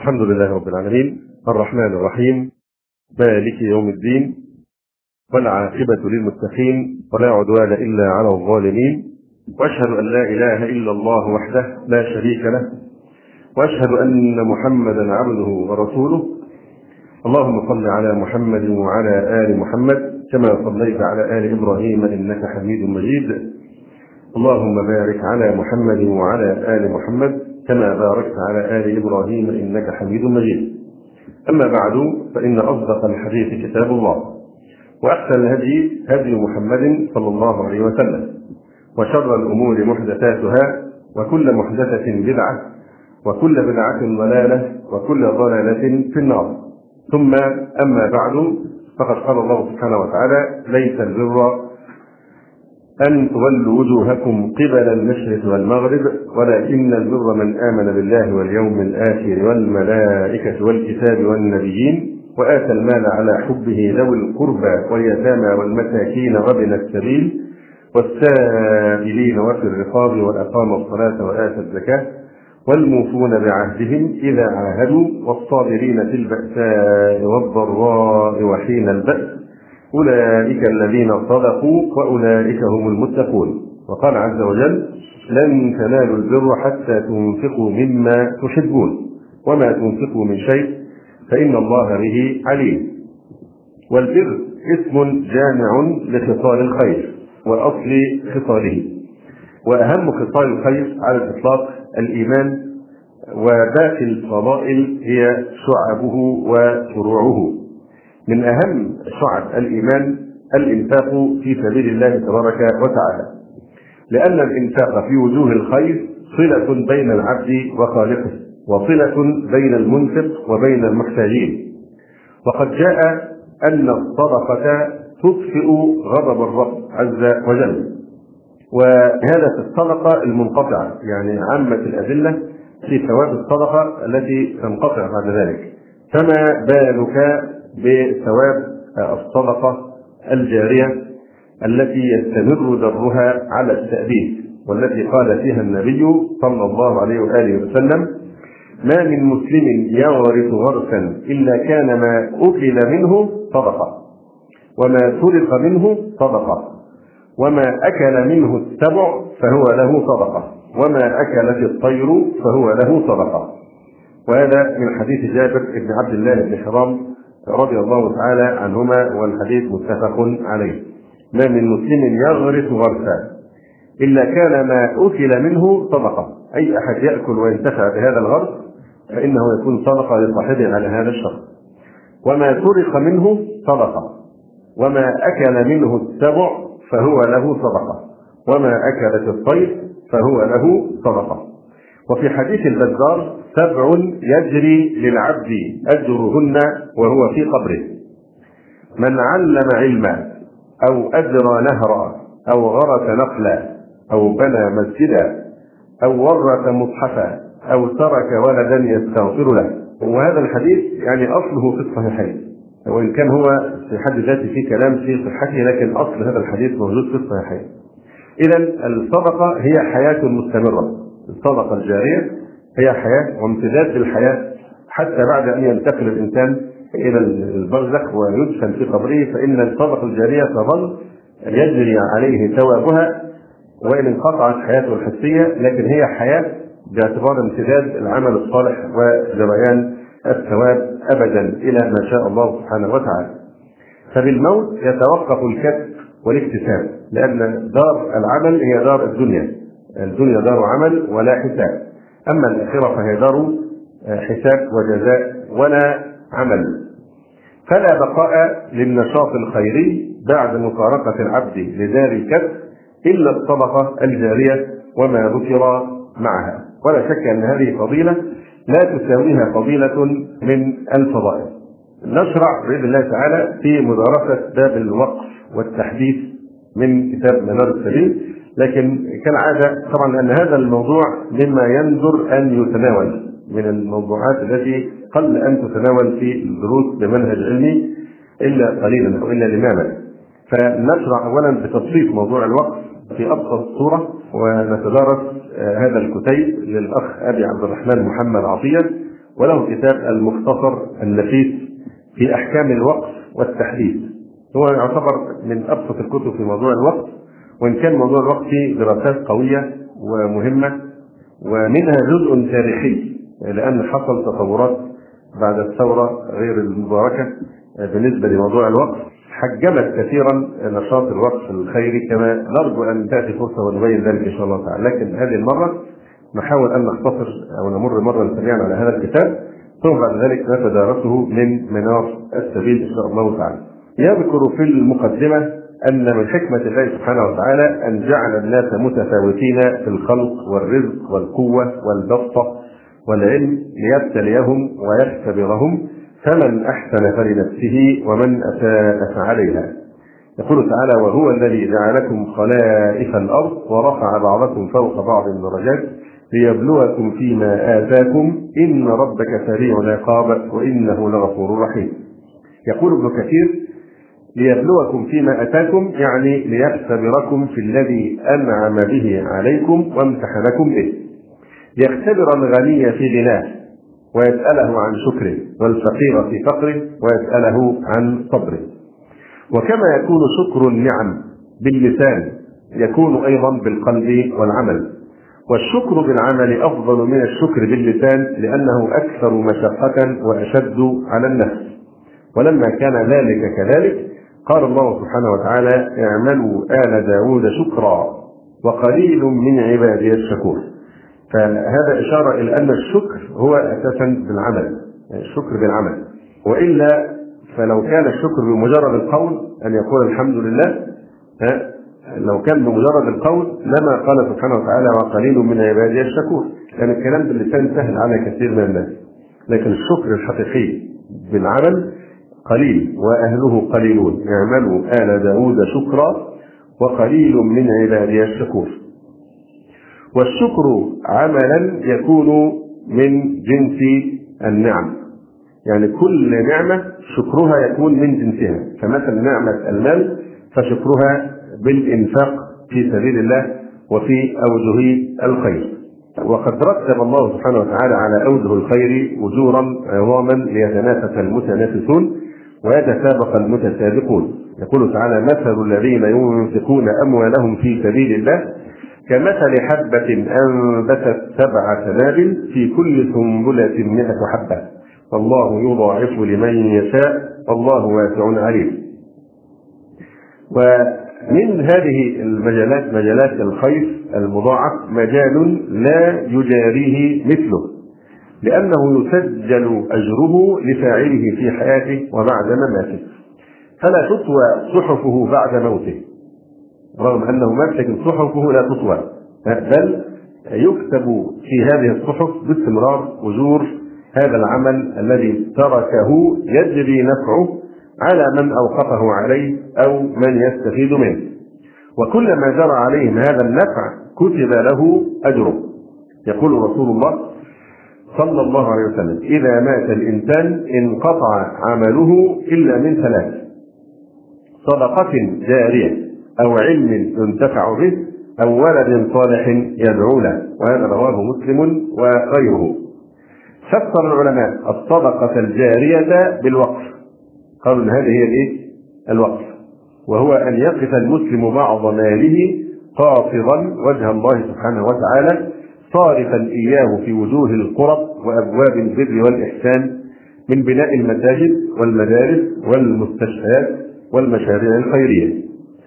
الحمد لله رب العالمين الرحمن الرحيم مالك يوم الدين والعاقبة للمتقين ولا عدوان إلا على الظالمين، وأشهد أن لا إله إلا الله وحده لا شريك له، وأشهد أن محمدا عبده ورسوله. اللهم صل على محمد وعلى آل محمد كما صليت على آل إبراهيم إنك حميد مجيد. اللهم بارك على محمد وعلى آل محمد كما باركت على آل إبراهيم إنك حميد مجيد. أما بعد، فإن أصدق الحديث كتاب الله، وأحسن الهدي هدي محمد صلى الله عليه وسلم، وشر الأمور محدثاتها، وكل محدثة بدعة، وكل بدعة ضلالة، وكل ضلالة في النار. ثم أما بعد، فقد قال الله سبحانه وتعالى: ليس البر أن تولوا وجوهكم قبل المشرق والمغرب ولكن البر من آمن بالله واليوم الآخر والملائكة والكتاب والنبيين وآتى المال على حبه ذوي القربى واليتامى والمساكين وابن السبيل والسائلين وفي الرقاب وأقام الصلاة وآتى الزكاة والموفون بعهدهم إذا عاهدوا والصابرين في البأساء والضراء وحين البأس أولئك الذين صدقوا وأولئك هم المتقون. وقال عز وجل: لن تنالوا البر حتى تنفقوا مما تحبون وما تنفقوا من شيء فإن الله به عليم. والبر اسم جامع لخصال الخير وأصل خصاله، وأهم خصال الخير على الإطلاق الإيمان، وباقي الفضائل هي شعبه وفروعه. من أهم شعب الإيمان الإنفاق في سبيل الله تبارك وتعالى، لأن الإنفاق في وجوه الخير صلة بين العبد وخالقه، وصلة بين المنفق وبين المحتاجين. وقد جاء أن الصدقة تطفئ غضب الرب عز وجل، وهذا في الصدقة المنقطعة، يعني عامة الأدلة في ثواب الصدقة التي تنقطع بعد ذلك، فما بالك بثواب الصدقة الجارية التي يستمر درها على التأديب، والتي قال فيها النبي صلى الله عليه وآله وسلم: ما من مسلم يغرس غرسا إلا كان ما أكل منه صدقة، وما سرق منه صدقة، وما أكل منه السبع فهو له صدقة، وما أكلت الطير فهو له صدقة. وهذا من حديث جابر بن عبد الله بن حرام رضي الله تعالى عنهما، والحديث متفق عليه. ما من مسلم يغرس غرسا إلا كان ما أكل منه صدقة، أي أحد يأكل وينتفع بهذا الغرس فإنه يكون صدقة لصاحبه على هذا الشخص. وما سرق منه صدقة، وما أكل منه السبع فهو له صدقة، وما أكلت الطير فهو له صدقة. وفي حديث البزار: 7 يجري للعبد أجرهن وهو في قبره: من علم علما، أو أجرى نهرا، أو غرس نخلا، أو بنى مسجدا، أو ورث مصحفا، أو ترك ولدا يستغفر له. وهذا الحديث يعني أصله في الصحيحين، وإن كان هو في حد ذاته في كلام في صحته، لكن أصل هذا الحديث موجود في الصحيحين. إذن الصدقة هي حياة مستمرة، الصدقة الجارية هي حياة وامتداد للحياة حتى بعد أن ينتقل الإنسان إلى البرزخ ويدفن في قبره، فإن الصدقة الجارية تظل يجري عليه ثوابها وإن انقطعت حياته الحسية، لكن هي حياة باعتبار امتداد العمل الصالح وجريان الثواب أبدا إلى ما شاء الله سبحانه وتعالى. فبالموت يتوقف الكسب والاكتساب، لأن دار العمل هي دار الدنيا، الدنيا دار عمل ولا حساب، أما الآخرة فهي دار حساب وجزاء ولا عمل. فلا بقاء للنشاط الخيري بعد مفارقة العبد لدار الكسب إلا الصدقة الجارية وما ذكر معها. ولا شك أن هذه فضيلة لا تساويها فضيلة من الفضائل. نشرع بإذن الله تعالى في مدارسة باب الوقف والتحديث من كتاب منار السبيل، لكن كالعادة طبعا لأن هذا الموضوع مما يندر أن يتناول من الموضوعات التي قل أن تتناول في الدروس بمنهج علمي إلا قليلا أو إلا لماما، فنشرع أولا بتبسيط موضوع الوقف في أبسط صورة، ونتدارس هذا الكتيب للأخ أبي عبد الرحمن محمد عطية، وله كتاب المختصر النفيس في أحكام الوقف والتحديث. هو يعتبر من أبسط الكتب في موضوع الوقف، وإن كان موضوع الوقف فيه دراسات قوية ومهمة، ومنها جزء تاريخي لأن حصل تطورات بعد الثورة غير المباركة بالنسبة لموضوع الوقف حجمت كثيرا نشاط الوقف الخيري، كما نرجو أن تأتي فرصة ونبين ذلك إن شاء الله تعالى. لكن هذه المرة نحاول أن نختصر أو نمر مرة سريعا على هذا الكتاب، ثم بعد ذلك نتدارسه من منار السبيل إن شاء الله تعالى. يذكر في المقدمة أن من حكمة الله سبحانه وتعالى أن جعل الناس متفاوتين في الخلق والرزق والقوة والبسطة والعلم ليبتليهم ويختبرهم، فمن أحسن فلنفسه ومن أساء فعليها. يقول تعالى: وهو الذي جعلكم خلائف الأرض ورفع بعضكم فوق بعض درجات ليبلوكم فيما آتاكم إن ربك سريع العقاب وإنه لغفور رحيم. يقول ابن كثير: ليبلوكم فيما أتاكم يعني ليختبركم في الذي أنعم به عليكم وامتحنكم به، يختبر الغني في غناه ويسأله عن شكره، والفقير في فقره ويسأله عن صبره. وكما يكون شكر النعم باللسان يكون أيضا بالقلب والعمل، والشكر بالعمل أفضل من الشكر باللسان لأنه أكثر مشقة وأشد على النفس. ولما كان ذلك كذلك قال الله سبحانه وتعالى: اعملوا آل داود شكرا وقليل من عبادي الشكور. فهذا إشارة إلى أن الشكر هو أساسا بالعمل، الشكر بالعمل، وإلا فلو كان الشكر بمجرد القول أن يقول الحمد لله، لو كان بمجرد القول لما قال سبحانه وتعالى: وقليل من عبادي الشكور، كان الكلام باللسان سهل على كثير من الناس، لكن الشكر الحقيقي بالعمل قليل وأهله قليلون. اعملوا آل داود شكرا وقليل من عبادي الشكور. والشكر عملا يكون من جنس النعم، يعني كل نعمة شكرها يكون من جنسها، فمثلا نعمة المال فشكرها بالإنفاق في سبيل الله وفي أوجه الخير. وقد رتب الله سبحانه وتعالى على أوجه الخير أجورا عظاما ليتنافس المتنافسون ويتسابق المتسابقون. يقول تعالى: مثل الذين ينفقون أموالهم في سبيل الله كمثل حبة أنبتت 7 سنابل في كل سنبلة 100 حبة والله يضاعف لمن يشاء والله واسع عليم. ومن هذه المجالات مجالات الخير المضاعف مجال لا يجاريه مثله، لأنه يسجل أجره لفاعله في حياته وبعد مماته، فلا تطوى صحفه بعد موته، رغم أنه مات لكن صحفه لا تطوى، بل يكتب في هذه الصحف باستمرار أجور هذا العمل الذي تركه يجري نفعه على من أوقفه عليه أو من يستفيد منه، وكلما جرى عليهم هذا النفع كتب له أجره. يقول رسول الله صلى الله عليه وسلم: إذا مات الإنسان انقطع عمله إلا من 3: صدقة جارية أو علم ينتفع به أو ولد صالح يدعو له. وهذا رواه مسلم وغيره. فسر العلماء الصدقة الجارية بالوقف، قالوا إن هذه هي الوقف، وهو أن يقف المسلم بعض ماله قاصدا وجه الله سبحانه وتعالى صارفا إياه في وجوه القرب وأبواب البر والإحسان من بناء المساجد والمدارس والمستشفيات والمشاريع الخيرية،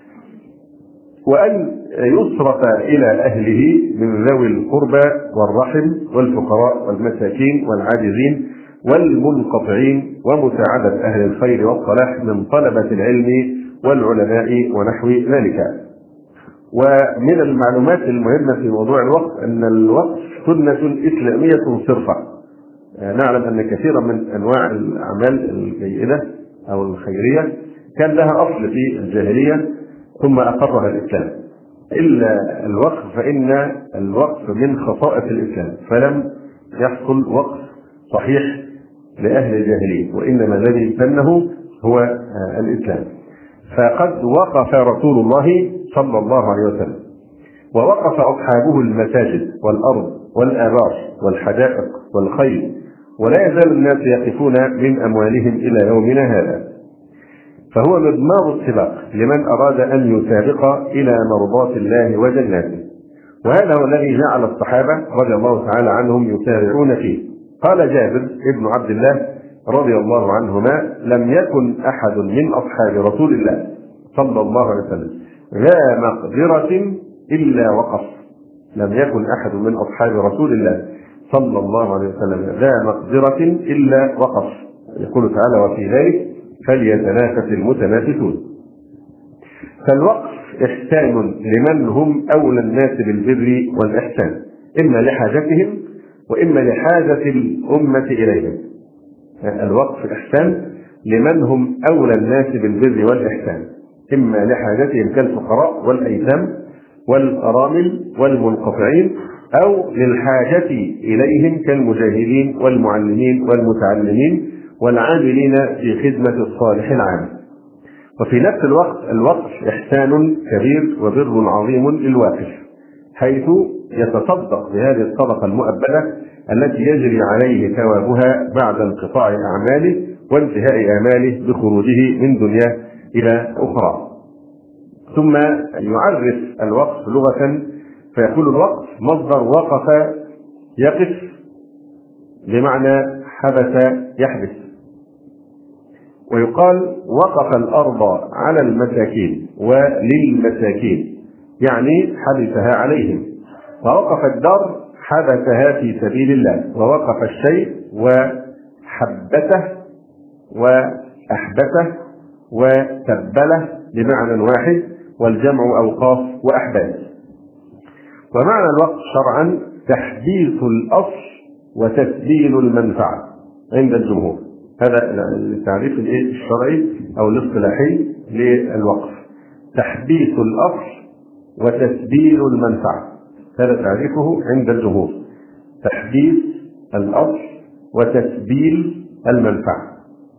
وأن يصرف إلى أهله من ذوي القربى والرحم والفقراء والمساكين والعاجزين والمنقطعين ومساعدة أهل الخير والصلاح من طلبة العلم والعلماء ونحو ذلك. ومن المعلومات المهمة في موضوع الوقف أن الوقف سنة إسلامية صرفة. نعلم أن كثيرا من أنواع الأعمال الجيدة أو الخيرية كان لها أصل في الجاهلية ثم أقرها الإسلام، إلا الوقف فإن الوقف من خصائص الإسلام، فلم يحصل وقف صحيح لأهل الجاهلية، وإنما الذي سنه هو الإسلام. فقد وقف رسول الله صلى الله عليه وسلم ووقف أصحابه المساجد والأرض والآبار والحدائق والخيل ولا يزال الناس يقفون من أموالهم إلى يومنا هذا. فهو مضمار السباق لمن أراد أن يسابق إلى مرضاة الله وجناته، وهذا هو الذي جعل الصحابة رضي الله تعالى عنهم يسارعون فيه. قال جابر بن عبد الله رضي الله عنهما: لم يكن أحد من أصحاب رسول الله صلى الله عليه وسلم ذا مقدرة إلا وقف. لم يكن أحد من أصحاب رسول الله صلى الله عليه وسلم ذا مقدرة إلا وقف. يقول تعالى: وفي ذلك فليتنافس المتنافسون. فالوقف إحسان لمن هم أولى الناس بالبر والإحسان، إما لحاجتهم وإما لحاجة الأمة إليهم. الوقف إحسان لمن هم أولى الناس بالبر والإحسان، إما لحاجتهم كالفقراء والأيتام والأرامل والمنقطعين، أو للحاجة إليهم كالمجاهدين والمعلمين والمتعلمين والعاملين في خدمة الصالح العام. وفي نفس الوقت الوقف إحسان كبير وبر عظيم للواقف، حيث يتصدق بهذه الصدقة المؤبدة التي يجري عليه ثوابها بعد انقطاع أعماله وانتهاء آماله بخروجه من دنياه إلى أخرى. ثم يعرف الوقف لغة فيقول: الوقف مصدر وقف يقف، بمعنى حبس يحبس. ويقال: وقف الأرض على المساكين وللمساكين، يعني حبسها عليهم. ووقف الدار حبسها في سبيل الله. ووقف الشيء وحبته وأحبته وتبله بمعنى واحد، والجمع أوقاف وأحباس. ومعنى الوقف شرعا تحديث الأصل وتسبيل المنفعة عند الجمهور. هذا التعريف الشرعي أو الاصطلاحي للوقف: تحديث الأصل وتسبيل المنفعة. هذا تعريفه عند الجمهور: تحديث الأصل وتسبيل المنفعة.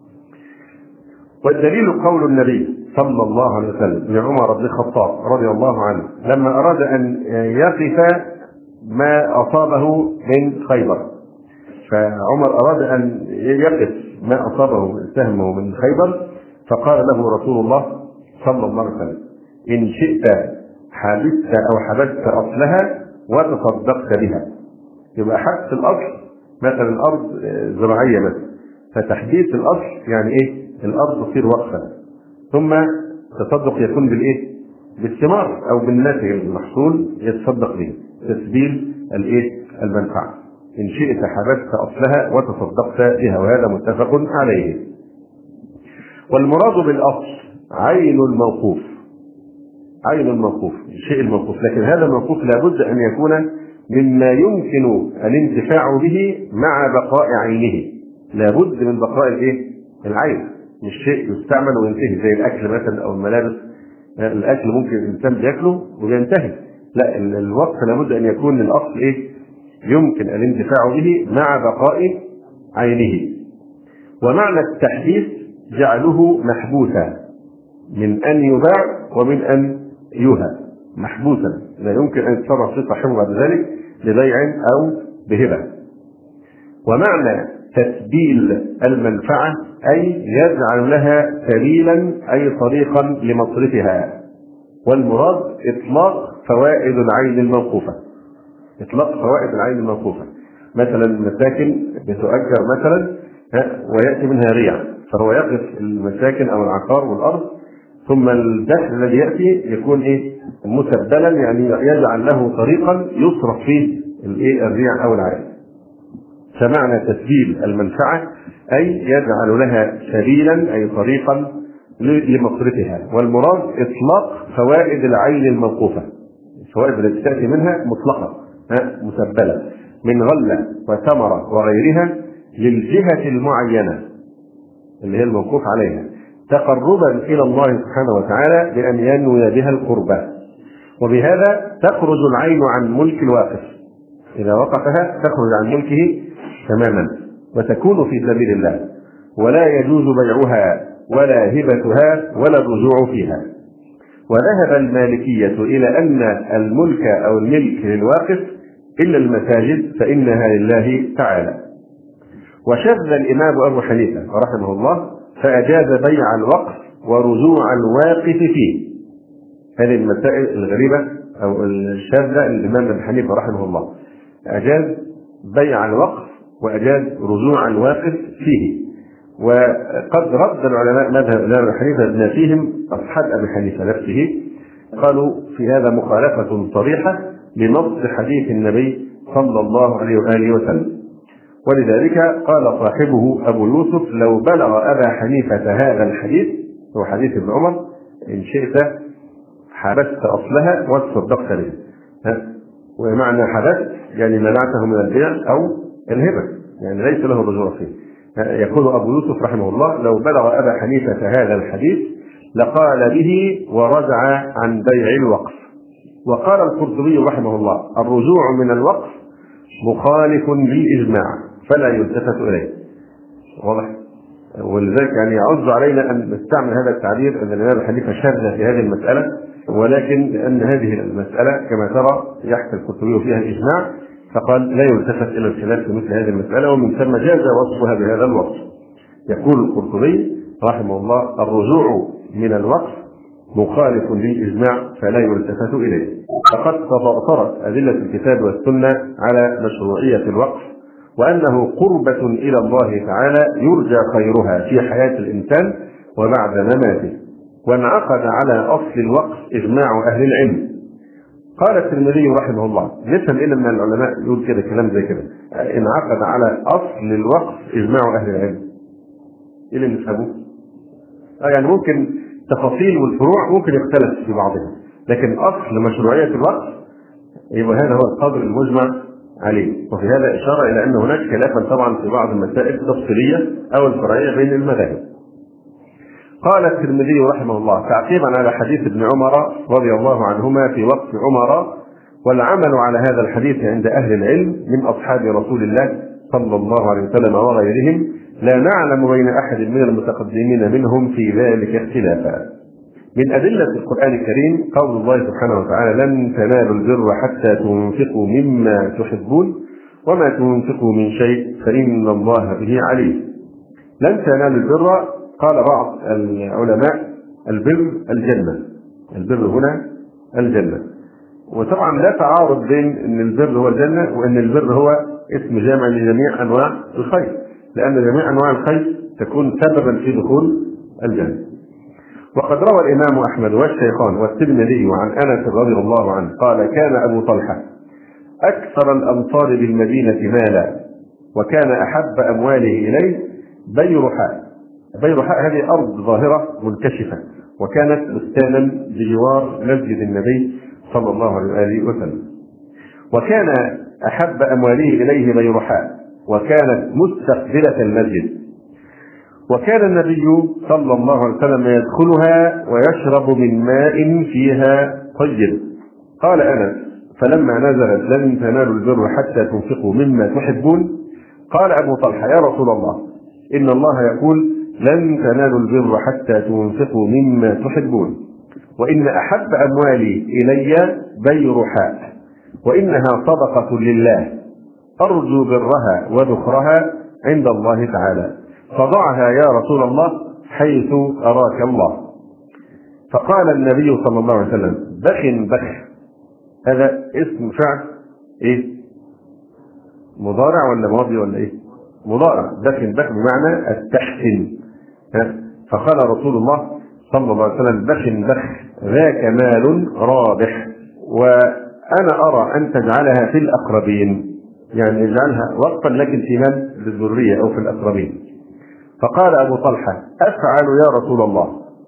والدليل قول النبي صلى الله عليه وسلم لعمر بن الخطاب رضي الله عنه لما أراد أن يقف ما أصابه من خيبر. فعمر أراد أن يقف ما أصابه سهمه من خيبر، فقال له رسول الله صلى الله عليه وسلم: إن شئت حبست أو حبست أصلها وتصدقت بها. يبقى حبس الأصل مثلا الأرض زراعية مثلا، فتحديث الأصل يعني إيه؟ الأرض تصير وقفة، ثم تصدق يكون بالإيه؟ بالثمار أو بالناتج المحصول يتصدق به، تسبيل الإيه؟ المنفعة. إن شئت حبست أصلها وتصدقت بها، وهذا متفق عليه. والمراد بالأصل عين الموقوف، عين الموقوف، الشيء الموقوف، لكن هذا الموقوف لابد أن يكون مما يمكن الانتفاع به مع بقاء عينه. لابد من بقاء الإيه؟ العين، مش شيء يستعمل وينتهي زي الأكل مثلا أو الملابس. الأكل ممكن الإنسان بياكله وينتهي، لا، الوقت لابد أن يكون الأصل إيه؟ يمكن الانتفاع به مع بقاء عينه. ومعنى التحديث جعله محبوسا من أن يباع ومن أن يهى، محبوسا لا يمكن أن يتصرف في صاحبه بعد ذلك ببيع أو بهبة. ومعنى تسبيل المنفعة أي يجعل لها سبيلا أي طريقا لمصرفها. والمراد إطلاق فوائد العين الموقوفة، إطلاق فوائد العين الموقوفة. مثلا المساكن بتؤجر مثلا ويأتي منها ريع، فهو يقف المساكن أو العقار والأرض، ثم الدخل الذي يأتي يكون إيه؟ مسبلا، يعني يجعل له طريقا يصرف فيه الإيه؟ الريع أو العين. فمعنى تسبيل المنفعة أي يجعل لها سبيلا أي طريقا لمصرفها. والمراد إطلاق فوائد العين الموقوفة، الفوائد التي تأتي منها مطلقة مسبلة من غلة وثمرة وغيرها للجهة المعينة اللي هي الموقوف عليها، تقربا إلى الله سبحانه وتعالى بأن ينوي بها القربة. وبهذا تخرج العين عن ملك الواقف، إذا وقفها تخرج عن ملكه تماما وتكون في سبيل الله، ولا يجوز بيعها ولا هبتها ولا الرجوع فيها. وذهب المالكية إلى أن الملك أو الملك للواقف إلا المساجد فإنها لله تعالى. وشذ الإمام أبو حنيفة رحمه الله فأجاز بيع الوقف ورجوع الواقف فيه. هذه المسائل الغريبة أو الشاذة الإمام أبو حنيفة رحمه الله أجاز بيع الوقف وأجاز رجوع الواقف فيه. وقد رد العلماء مذهب الإمام أبو حنيفة بما فيهم أصحاب أبي حنيفة نفسه، قالوا في هذا مخالفة صريحة لنص حديث النبي صلى الله عليه وآله وسلم. ولذلك قال صاحبه أبو يوسف: لو بلغ أبا حنيفة هذا الحديث، هو حديث ابن عمر، إن شئت حبست أصلها واتصدقت به. ومعنى حبست يعني منعته من البيع أو الهبة، يعني ليس له رجوع فيه. يقول أبو يوسف رحمه الله: لو بلغ أبا حنيفة هذا الحديث لقال به ورجع عن بيع الوقف. وقال القرطبي رحمه الله: الرجوع من الوقف مخالف بالإجماع فلا يلتفت إليه. واضح؟ ولذلك يعني يعز علينا أن نستعمل هذا التعبير أن الإمام أبو حنيفة شذ في هذه المسألة، ولكن لأن هذه المسألة كما ترى يحكي القرطبي فيها الإجماع، فقال لا يلتفت إلى الخلاف في مثل هذه المسألة، ومن ثم جاز وصفها بهذا الوصف. يقول القرطبي رحمه الله: الرجوع من الوقف مخالف للإجماع فلا يلتفت إليه. فقد تضافرت أدلة الكتاب والسنة على مشروعية الوقف، وأنه قربة إلى الله تعالى يرجى خيرها في حياة الإنسان وبعد مماته. وانعقد على أصل الوقف إجماع أهل العلم. قال الترمذي رحمه الله: نفهم إيه لما العلماء يقول كده كلام زي كده؟ انعقد على أصل الوقف إجماع أهل العلم. إيه اللي نفهمه؟ يعني ممكن تفاصيل والفروع ممكن يختلف في بعضها، لكن أصل مشروعية الوقف يبقى هذا هو القدر المجمع عليه. وفي هذا إشارة إلى أن هناك خلافا طبعا في بعض المسائل التفصيلية أو الفرعية بين المذاهب. قال الترمذي رحمه الله تعقيبا على حديث ابن عمر رضي الله عنهما في وقت عمر: والعمل على هذا الحديث عند أهل العلم من أصحاب رسول الله صلى الله عليه وسلم وغيرهم لا نعلم بين أحد من المتقدمين منهم في ذلك اختلافا. من أدلة القرآن الكريم قول الله سبحانه وتعالى: لن تنالوا البر حتى تنفقوا مما تحبون وما تنفقوا من شيء فإن الله به عليم. لن تنالوا البر، قال بعض العلماء: البر الجنة. البر هنا الجنة. وطبعا لا تعارض بين ان البر هو الجنة وان البر هو اسم جامع لجميع انواع الخير، لان جميع انواع الخير تكون سببا في دخول الجنة. وقد روى الامام احمد والشيخان والترمذي عن انس رضي الله عنه قال: كان ابو طلحة اكثر الانصار بالمدينة مالا، وكان احب امواله اليه بيرحاء. بيرحاء هذه ارض ظاهرة منكشفة، وكانت بستانا بجوار مسجد النبي صلى الله عليه وسلم. وكان أحب أمواله إليه بيرحاء، وكانت مستقبلة المسجد. وكان النبي صلى الله عليه وسلم يدخلها ويشرب من ماء فيها طيب. قال أنس: فلما نزلت لن تنالوا البر حتى تنفقوا مما تحبون، قال أبو طلحة: يا رسول الله، إن الله يقول: لن تنالوا البر حتى تنفقوا مما تحبون، وإن أحب أموالي إلي بيرحاء، وإنها صدقة لله أرجو برها وذخرها عند الله تعالى، فضعها يا رسول الله حيث أراك الله. فقال النبي صلى الله عليه وسلم: بخ بخ. هذا اسم فعل إيه؟ مضارع ولا ماضي ولا إيه؟ مضارع. بخ بخ بمعنى التحسين. فقال رسول الله صلى الله عليه وسلم: بخ بخ ذاك مال رابح، وأنا أرى أن تجعلها في الأقربين، يعني اجعلها وقفا لكن في من؟ للذرية أو في الأقربين. فقال أبو طلحة: أفعل يا رسول الله.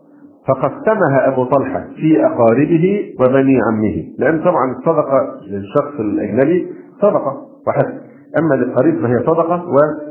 فقسمها أبو طلحة في أقاربه وبني عمه، لأن طبعا الصدقة للشخص الأجنبي صدقة وحسب، أما للقريب فهي صدقة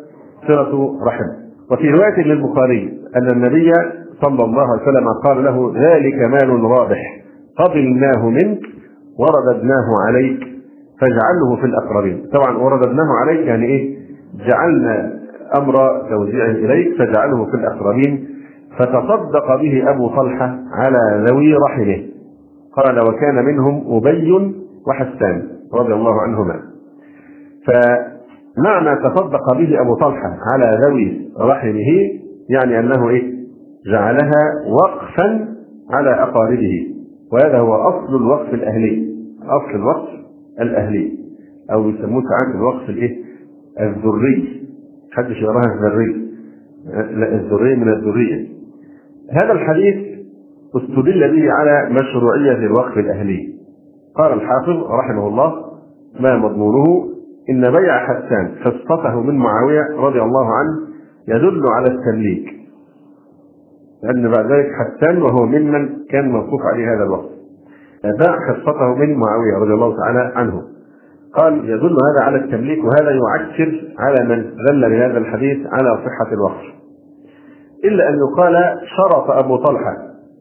وصلة رحم. وفي رواية للبخاري أن النبي صلى الله عليه وسلم قال له: ذلك مال رابح قبلناه منك ورددناه عليك فاجعله في الأقربين. طبعا ورددناه عليك يعني إيه؟ جعلنا أمر توزيعه إليك فجعله في الأقربين. فتصدق به أبو طلحة على ذوي رحمه. قال: وكان منهم أبي وحسان رضي الله عنهما. معنى تصدق به أبو طلحة على ذوي رحمه يعني أنه جعلها وقفا على أقاربه، وهذا هو أصل الوقف الأهلي. أصل الوقف الأهلي أو يسموه ساعات الوقف الذري. محدش يراها الذري، لا، الذرية من الذرية. هذا الحديث استدل به على مشروعية الوقف الأهلي. قال الحافظ رحمه الله: ما مضمونه؟ إن بيع حسان حصته من معاوية رضي الله عنه يدل على التمليك، لأن بعد ذلك حسان وهو ممن كان موقوف عليه هذا الوقف باع حصته من معاوية رضي الله تعالى عنه. قال يدل هذا على التمليك، وهذا يعكر على من دل بهذا الحديث على صحة الوقف، إلا أن يقال شرط أبو طلحة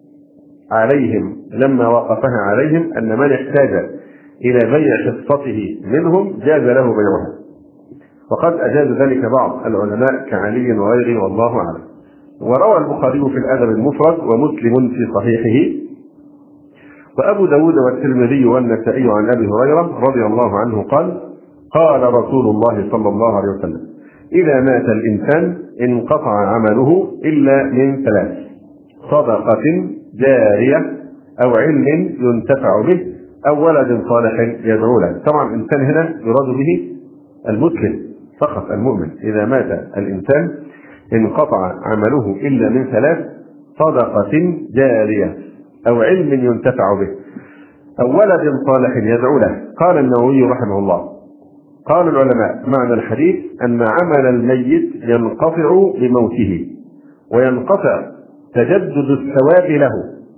عليهم لما وقفها عليهم أن من احتاج إلى بيع حصته منهم جاز له بيعها، وقد أجاز ذلك بعض العلماء كعلي وغيره والله أعلم. وروى البخاري في الأدب المفرد ومسلم في صحيحه وأبو داود والترمذي والنسائي عن أبي هريرة رضي الله عنه قال: قال رسول الله صلى الله عليه وسلم: إذا مات الإنسان انقطع عمله إلا من ثلاث: صدقة جارية أو علم ينتفع به أو ولد صالح يدعو له. طبعا الإنسان هنا يراد به المسلم فقط، المؤمن. إذا مات الإنسان انقطع عمله إلا من ثلاث: صدقة جارية أو علم ينتفع به أو ولد صالح يدعو له. قال النووي رحمه الله: قال العلماء معنى الحديث أن عمل الميت ينقطع بموته، وينقطع تجدد الثواب له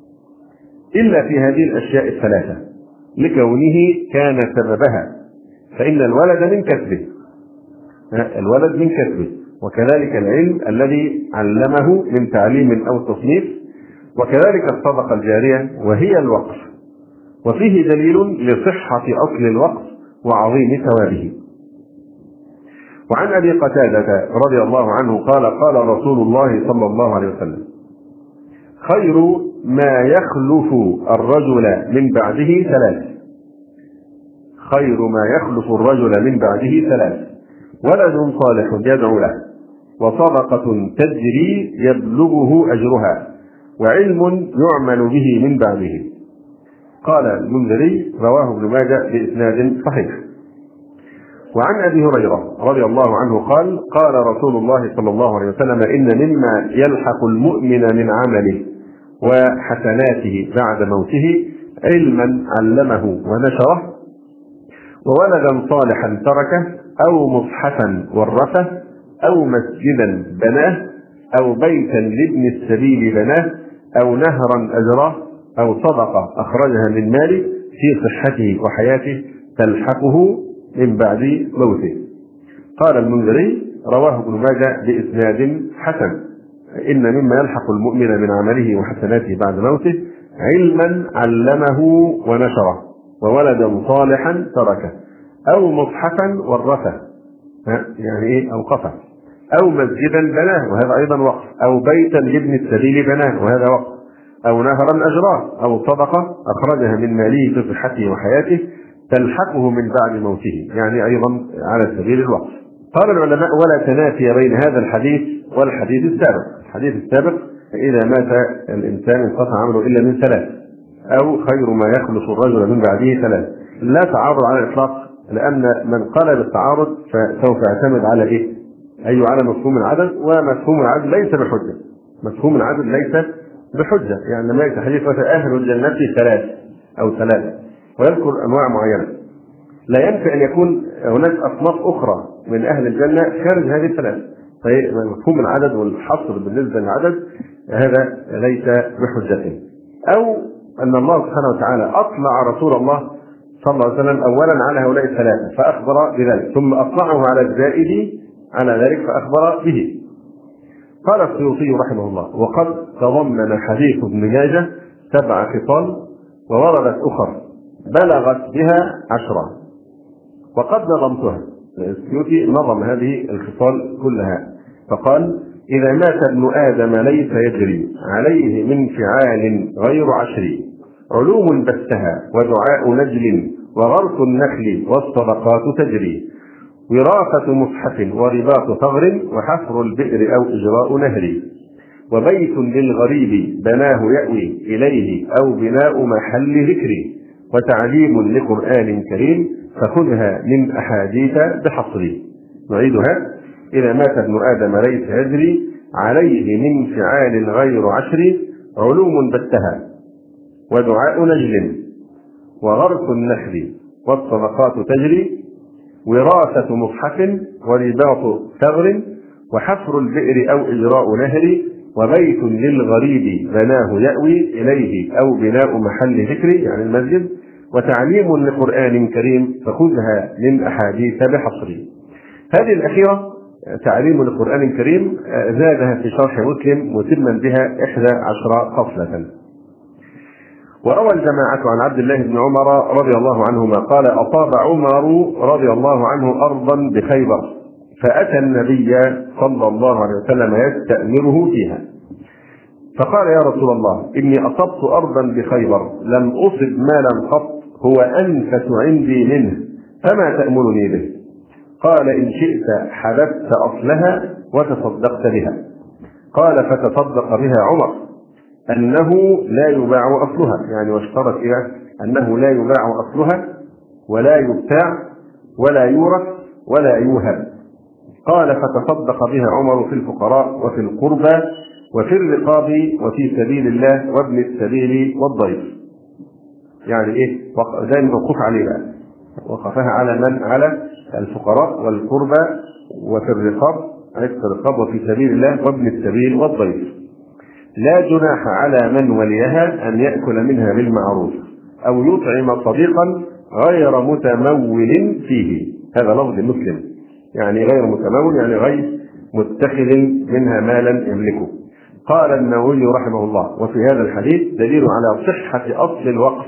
إلا في هذه الأشياء الثلاثة لكونه كان سببها، فإن الولد من كسبه، الولد من كسبه، وكذلك العلم الذي علمه من تعليم أو تصنيف، وكذلك الصدقة الجارية وهي الوقف. وفيه دليل لصحة أصل الوقف وعظيم ثوابه. وعن أبي قتادة رضي الله عنه قال: قال رسول الله صلى الله عليه وسلم: خير ما يخلف الرجل من بعده ثلاث: خير ما يخلف الرجل من بعده ثلاث: ولد صالح يدعو له، وصدقة تجري يبلغه أجرها، وعلم يعمل به من بعده. قال المنذري: رواه ابن ماجه بإسناد صحيح. وعن أبي هريرة رضي الله عنه قال: قال رسول الله صلى الله عليه وسلم: إن مما يلحق المؤمن من عمله وحسناته بعد موته علما علمه ونشره، وولدا صالحا تركه، أو مصحفا ورثه، أو مسجدا بناه، أو بيتا لابن السبيل بناه، أو نهرا أجراه، أو صدقة أخرجها من ماله في صحته وحياته تلحقه من بعد موته. قال المنذري: رواه ابن ماجه بإسناد حسن. إن مما يلحق المؤمن من عمله وحسناته بعد موته علما علمه ونشره، وولدا صالحا تركه، أو مصحفا ورثه، يعني أوقفه، أو مسجدا بناه وهذا أيضا وقف، أو بيتا لابن السبيل بناه وهذا وقف، أو نهرا أجراه، أو صدقة أخرجها من ماله في صحته وحياته تلحقه من بعد موته، يعني أيضا على سبيل الوقف. قال العلماء: ولا تنافي بين هذا الحديث والحديث السابق. الحديث السابق: إذا مات الإنسان انقطع عمله إلا من ثلاث، أو خير ما يخلص الرجل من بعده ثلاث. لا تعارض على الإطلاق، لأن من قال بالتعارض فسوف يعتمد على على مفهوم العدد، ومفهوم العدد ليس بحجة. مفهوم العدد ليس بحجة، يعني لما يأتي حديث مثلا أهل الجنة ثلاث أو ثلاثة ويذكر أنواع معينة، لا ينفع أن يكون هناك أصناف أخرى من أهل الجنة خارج هذه الثلاث. فمفهوم العدد والحصر بالنسبة للعدد هذا ليس بحجة. أو أن الله سبحانه وتعالى أطلع رسول الله صلى الله عليه وسلم أولا على هؤلاء الثلاثة فأخبر بذلك، ثم أطلعه على الزائد على ذلك فأخبر به. قال السيوطي رحمه الله: وقد تضمن حديث ابن ماجه 7 خصال، ووردت أخر بلغت بها 10، وقد نظمتها. السيوطي نظم هذه الخصال كلها فقال: إذا مات ابن آدم ليس يجري عليه من فعال غير 10: علوم بثها، ودعاء نجل، وغرس النخل، والصدقات تجري، وراثة مصحف ورباط ثغر وحفر البئر أو إجراء نهر وبيت للغريب بناه يأوي إليه أو بناء محل ذكر وتعليم لقرآن كريم فخذها من أحاديث بحصر. نعيدها: إذا مات ابن آدم ليس يدري عليه من فعال غير عشر علوم بتها ودعاء نجل وغرس النخل والصدقات تجري وراثة مصحف ورباط ثغر وحفر البئر أو إجراء نهر وبيت للغريب بناه يأوي إليه أو بناء محل ذكر يعني المسجد وتعليم لقرآن كريم فخذها من أحاديث بحصر. هذه الأخيرة تعليم لقرآن كريم زادها في شرح مسلم متما بها 11 خصلة. وروى الجماعة عن عبد الله بن عمر رضي الله عنهما قال: أصاب عمر رضي الله عنه أرضا بخيبر فأتى النبي صلى الله عليه وسلم يستأمره فيها فقال: يا رسول الله إني أصبت أرضا بخيبر لم أصب مالا قط هو أنفس عندي منه فما تأمرني به؟ قال: إن شئت حببت أصلها وتصدقت بها. قال: فتصدق بها عمر أنه لا يباع أصلها، يعني واشترط إلى أنه لا يباع أصلها ولا يبتاع ولا يورث ولا يوهب. قال: فتصدق بها عمر في الفقراء وفي القربى وفي الرقاب وفي سبيل الله وابن السبيل والضيف. يعني إيه؟ ده موقوف عليه بقى، وقفها على من؟ على الفقراء والقربى وفي الرقاب وفي سبيل الله وابن السبيل والضيف. لا جناح على من وليها أن يأكل منها بالمعروف أو يطعم صديقا غير متمول فيه. هذا لفظ مسلم، يعني غير متمول يعني غير متخذ منها مالا يملكه. قال النووي رحمه الله: وفي هذا الحديث دليل على صحة أصل الوقف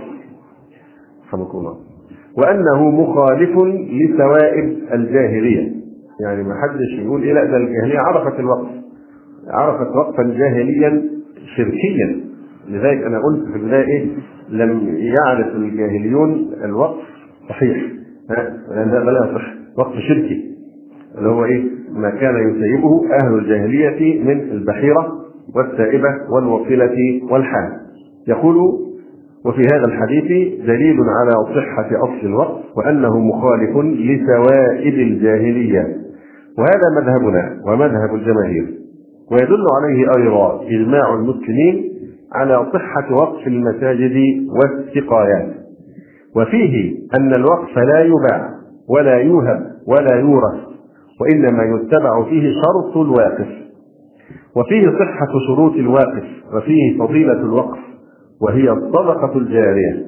رحمه الله وأنه مخالف لثوائب الجاهلية. يعني ما حدش يقول إيه لا ده الجاهلية عرفت الوقف، عرفت وقفا جاهليا شركيا. لذلك أنا قلت في البداية لم يعرف الجاهليون الوقف صحيح، لأن هذا لا يصح، وقف شركي اللي هو إيه؟ ما كان يسيبه أهل الجاهلية من البحيرة والسائبة والوصلة والحال. يقول: وفي هذا الحديث دليل على صحة أصل الوقف وأنه مخالف لثوائب الجاهلية، وهذا مذهبنا ومذهب الجماهير. ويدل عليه أيضا إجماع المسلمين على صحة وقف المساجد والسقايات، وفيه أن الوقف لا يباع ولا يوهب ولا يورث، وإنما يتبع فيه شرط الواقف، وفيه صحة شروط الواقف، وفيه فضيلة الوقف وهي الصدقة الجارية.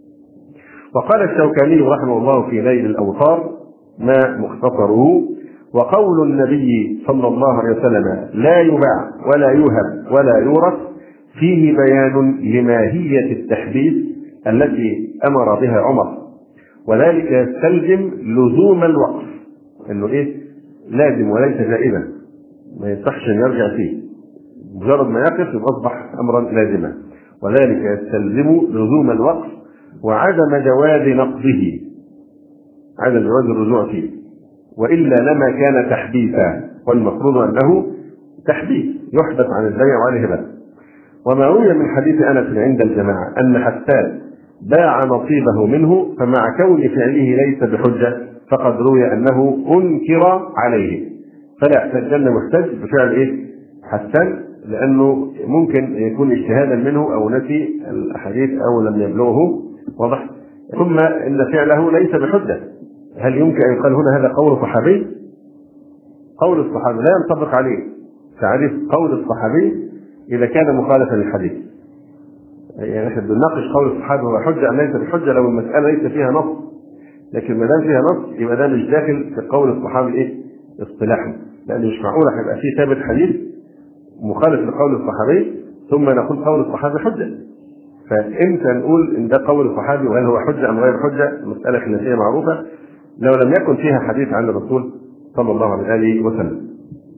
وقال الشوكاني رحمه الله في نيل الأوطار ما مختصره: وقول النبي صلى الله عليه وسلم لا يباع ولا يوهب ولا يورث فيه بيان لماهية التحديث التي أمر بها عمر، وذلك يستلزم لزوم الوقف، انه ايه؟ لازم وليس جائزا، ما يصحش ان يرجع فيه، مجرد ما يقف يبقى اصبح امرا لازما، وذلك يستلزم لزوم الوقف وعدم جواز نقضه، عدم جواز الرجوع فيه، والا لما كان تحديثا، والمفروض انه تحديث يحدث عن البيع وعن الهبه. وما روي من حديث انس عند الجماعه ان حتان باع نصيبه منه فمع كون فعله ليس بحجه فقد روي انه انكر عليه، فلا يحتجن محتج بفعل ايه؟ حسان، لانه ممكن يكون اجتهادا منه او نسي الحديث او لم يبلغه، واضح؟ ثم ان فعله ليس بحجه. هل يمكن ان يقال هنا هذا قول صحابي؟ قول الصحابي لا ينطبق عليه تعريف قول الصحابي اذا كان مخالفا للحديث. يعني احنا بنناقش قول الصحابي هو حجه ام ليس بحجه لو المساله ليس فيها نص، لكن ما دام فيها نص يبقى ده مش داخل في قول الصحابي ايه؟ اصطلاحا، لان مش معقول هيبقى فيه ثابت حديث مخالف لقول الصحابي ثم نقول قول الصحابي حجه. فامتى نقول ان ده قول الصحابي وهل هو حجه ام غير حجه؟ مساله خلافيه معروفه لو لم يكن فيها حديث عن الرسول صلى الله عليه وسلم.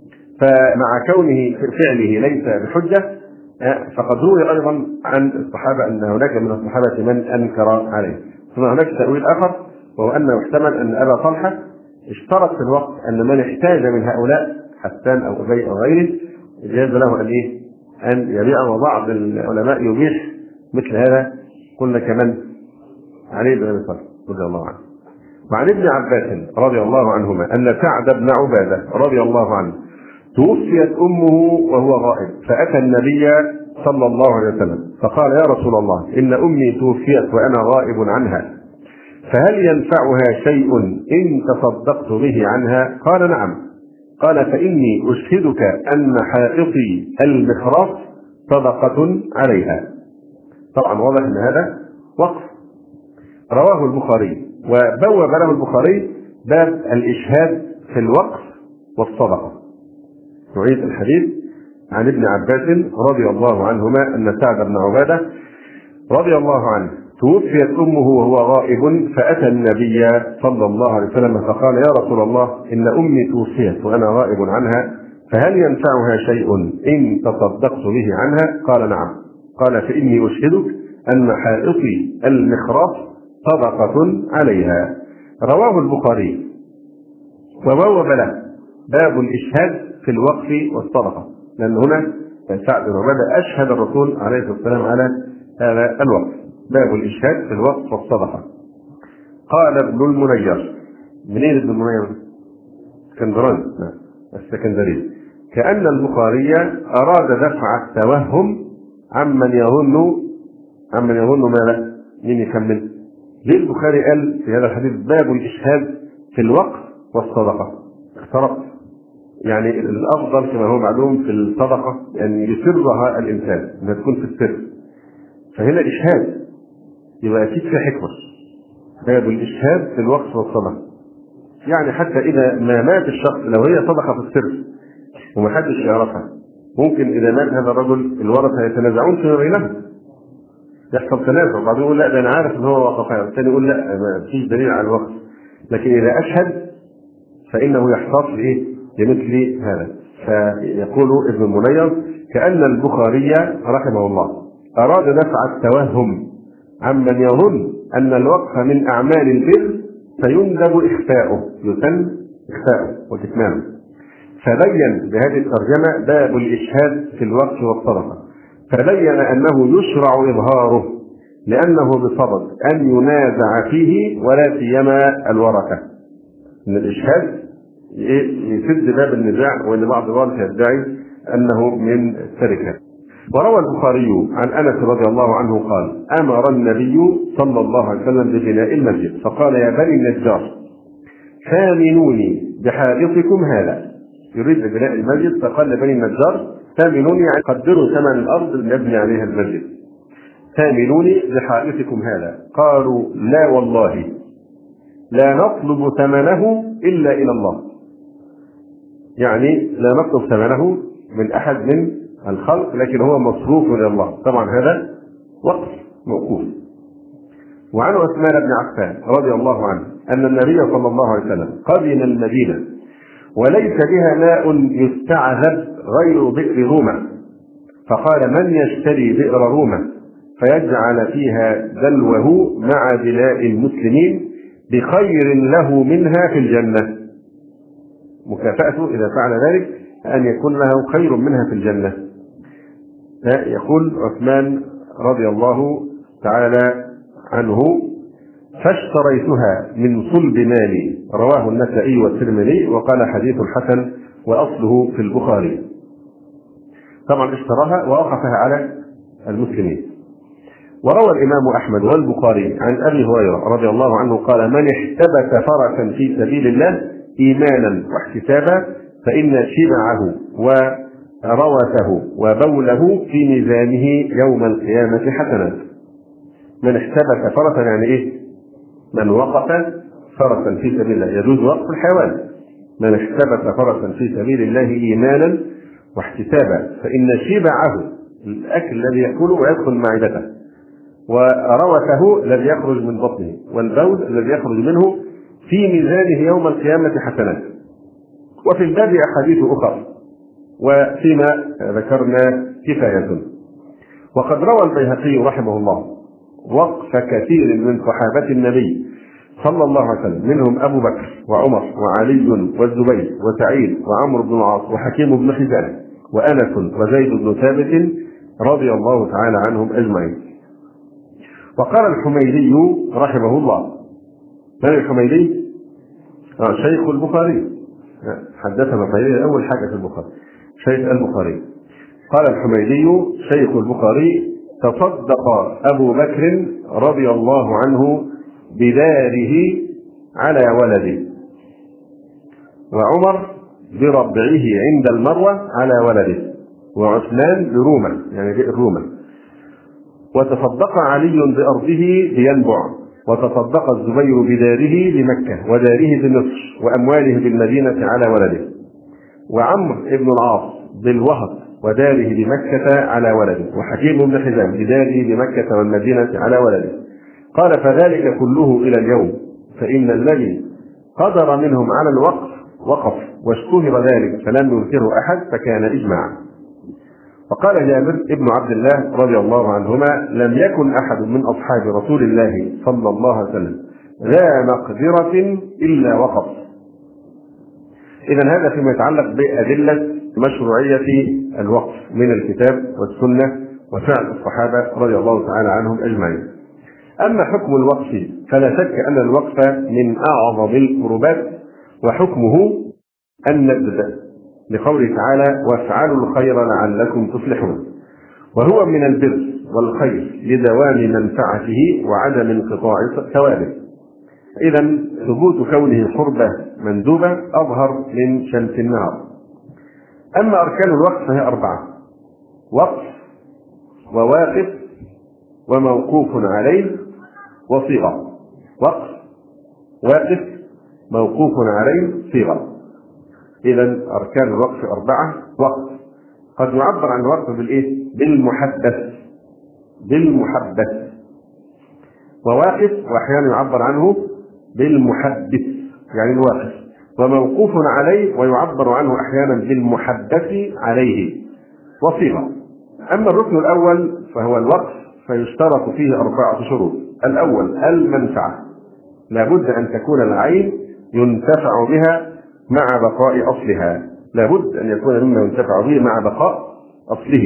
فمع كونه فعله ليس بحجه فقد روي ايضا عن الصحابه ان هناك من الصحابه من انكر عليه. ثم هناك تاويل اخر وهو انه يحتمل ان ابا طلحه اشترط في الوقت أن من احتاج من هؤلاء حسان أو أبي أو غيره جاز له أن يبيع. وبعض العلماء يبيح مثل هذا. قلنا كمان علي بن أبي طالب رضي الله عنه. وعن ابن عباس رضي الله عنهما أن سعد بن عبادة رضي الله عنه توفيت أمه وهو غائب، فأتى النبي صلى الله عليه وسلم فقال: يا رسول الله، إن أمي توفيت وأنا غائب عنها، فهل ينفعها شيء إن تصدقت به عنها؟ قال: نعم. قال: فإني أشهدك أن حائطي المخراف صدقة عليها. طبعا واضح أن هذا وقف. رواه البخاري، وبوب له البخاري باب الإشهاد في الوقف والصدقة. نعيد الحديث عن ابن عباس رضي الله عنهما أن سعد بن عبادة رضي الله عنه توفيت أمه وهو غائب، فأتى النبي صلى الله عليه وسلم فقال: يا رسول الله، إن أمي توفيت وأنا غائب عنها، فهل ينفعها شيء إن تصدقت به عنها؟ قال: نعم. قال: فإني أشهدك أن حائطي المخراف صدقة عليها. رواه البخاري، وبوب له باب الإشهاد في الوقف والصدقة، لأن هنا سعد بن عبادة أشهد الرسول عليه الصلاة والسلام على هذا الوقف. باب الإشهاد في الوقف والصدقة. قال ابن المنير. منين ابن المنير؟ اسكندراني، السكندري. كأن البخاري أراد دفع التوهم عمن يظن ماذا؟ مين يكمل؟ ليه البخاري قال في هذا الحديث باب الإشهاد في الوقف والصدقة؟ اخترق يعني الأفضل كما هو معلوم في الصدقة أن يسرها الإنسان، أنها تكون في السر. فهنا الإشهاد يبقى أكيد في حكمة. باب الإشهاد في الوقف والصدقة، يعني حتى إذا ما مات الشخص لو هي صدقة في السر ومحدش يعرفها، ممكن إذا مات هذا الرجل الورثة يتنازعون فيما بينهم، يحصل تنازع، بعضهم يقول لا ده أنا عارف إن هو وقفها، والثاني يقول لا ما فيش دليل على الوقف. لكن إذا أشهد فإنه يحتاط لمثل هذا. فيقول ابن المنير: كأن البخاري رحمه الله أراد دفع التوهم عمن يظن أن الوقف من أعمال البر فيندب إخفاؤه، يسن إخفاؤه وكتمانه، فبين بهذه الترجمة باب الإشهاد في الوقف والصدقة، فبين أنه يشرع إظهاره لأنه بصدد أن ينازع فيه ولا سيما الورثة. إن الإشهاد يسد باب النزاع، وان بعض الورثه يدعي انه من التركه. وروى البخاري عن انس رضي الله عنه قال: امر النبي صلى الله عليه وسلم ببناء المسجد، فقال: يا بني النجار، ثامنوني بحائطكم هذا. يريد بناء المسجد، فقال لبني النجار: ثامنوني، يعني قدروا ثمن الارض اللي يبني عليها المسجد. ثامنوني بحائطكم هذا. قالوا: لا والله لا نطلب ثمنه الا الى الله، يعني لا نطلب ثمنه من أحد من الخلق، لكن هو مصروف إلى الله. طبعا هذا وقف موقوف. وعن عثمان بن عفان رضي الله عنه أن النبي صلى الله عليه وسلم قدم المدينة وليس بها ماء يستعذب غير بئر رومة، فقال: من يشتري بئر رومة فيجعل فيها دلوه مع دلاء المسلمين بخير له منها في الجنة. مكافأته إذا فعل ذلك أن يكون له خير منها في الجنة. يقول عثمان رضي الله تعالى عنه: فاشتريتها من صلب مالي. رواه النسائي والترمذي وقال: حديث حسن وأصله في البخاري. طبعا اشتراها وأوقفها على المسلمين. وروى الإمام أحمد والبخاري عن أبي هريرة رضي الله عنه قال: من احتبس فرسا في سبيل الله إيمانا واحتسابا فإن شبعه وروثه وبوله في ميزانه يوم القيامة حسنات. من احتبس فرسا يعني إيه؟ من وقف فرسا في سبيل الله، يجوز وقف الحيوان. من احتبس فرسا في سبيل الله إيمانا واحتسابا فإن شبعه، الأكل الذي يأكله ويدخل معدته، وروثه الذي يخرج من بطنه، والبول الذي يخرج منه في ميزانه يوم القيامة حسنات. وفي الباب أحاديث أخرى، وفيما ذكرنا كفاية. وقد روى البيهقي رحمه الله وقف كثير من صحابة النبي صلى الله عليه وسلم، منهم أبو بكر وعمر وعلي والزبير وسعيد وعمرو بن العاص وحكيم بن حزام وأنس وزيد بن ثابت رضي الله تعالى عنهم أجمعين. وقال الحميدي رحمه الله، من الحميدي؟ شيخ البخاري، حدثنا الحميدي أول حاجة في البخاري، شيخ البخاري. قال الحميدي شيخ البخاري: تصدق أبو بكر رضي الله عنه بداره على ولده، وعمر بربعه عند المروة على ولده، وعثمان برومة يعني بئر رومة، وتصدق علي بأرضه بينبع، وتصدق الزبير بداره بمكة وداره بمصر وأمواله بالمدينة على ولده، وعمرو بن العاص بالوهب وداره بمكة على ولده، وحكيم بن حزام بداره بمكة والمدينة على ولده. قال: فذلك كله إلى اليوم، فإن الذي قدر منهم على الوقف وقف، واشتهر ذلك فلم ينكره أحد، فكان إجماعا. وقال جابر بن عبد الله رضي الله عنهما: لم يكن أحد من أصحاب رسول الله صلى الله عليه وسلم ذا مقدرة إلا وقف. إذن هذا فيما يتعلق بأدلة مشروعية الوقف من الكتاب والسنة وفعل الصحابة رضي الله تعالى عنهم أجمعين. أما حكم الوقف فلا شك أن الوقف من أعظم القربات، وحكمه الندب، لقوله تعالى: وافعلوا الخير لعلكم تفلحون، وهو من البر والخير لدوام منفعته وعدم انقطاع ثوابه. إذن ثبوت كونه قربة مندوبة أظهر من شمس النهار. أما أركان الوقف فهي 4: وقف وواقف وموقوف عليه وصيغة. وقف، واقف، موقوف عليه، صيغة. إذن أركان الوقف 4: وقف، قد يعبر عن الوقف بالإيه؟ بالمحبس، وواقف وأحيانا يعبر عنه بالمحدث يعني الواقف، وموقوف عليه ويعبر عنه أحيانا بالمحدث عليه، وصيغة. أما الركن الأول فهو الوقف، فيشترط فيه 4 شروط. الأول المنفعة، لابد أن تكون العين ينتفع بها مع بقاء أصلها، لابد أن يكون مما ينتفع به مع بقاء أصله،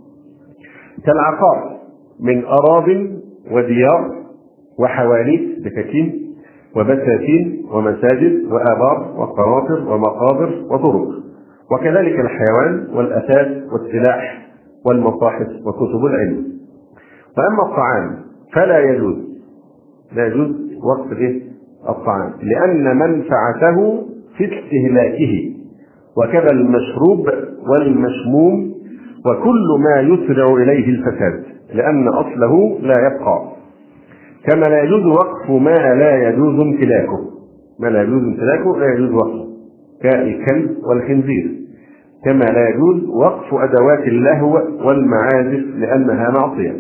كالعقار من أراض وديار وحواليت دكاكين وبساتين ومساجد وآبار وقناطر ومقابر وطرق، وكذلك الحيوان والأثاث والسلاح والمصاحف وكتب العلم. وأما الطعام فلا يجوز، لا يجوز وقف الطعام، لأن منفعته في استهلاكه، وكذا المشروب والمشموم وكل ما يسرع إليه الفساد، لأن أصله لا يبقى. كما لا يجوز وقف ما لا يجوز امتلاكه، ما لا يجوز امتلاكه لا يجوز وقفه، كالكلب والخنزير. كما لا يجوز وقف أدوات اللهو والمعازف لأنها معصية.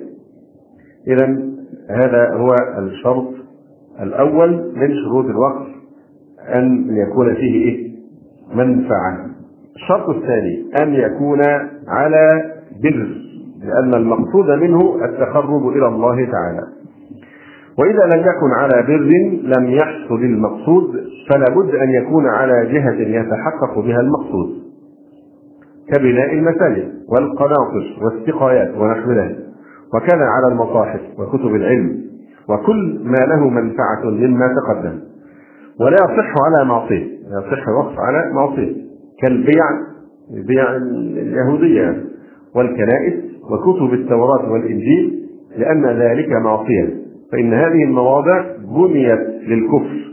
إذن هذا هو الشرط الأول من شروط الوقف، أن يكون فيه منفعة. الشرط الثاني أن يكون على بر، لأن المقصود منه التقرب إلى الله تعالى. وإذا لم يكن على بر لم يحصل المقصود، فلا بد أن يكون على جهة يتحقق بها المقصود، كبناء المساجد والقناطر والسقايات ونحو ذلك، وكان على المصاحف وكتب العلم وكل ما له منفعة مما تقدم. ولا يصح على معصية، لا يصح الوقف على معصية، كالبيع اليهودية والكنائس وكتب التوراة والإنجيل، لأن ذلك معصية، فإن هذه المواضع بنيت للكفر،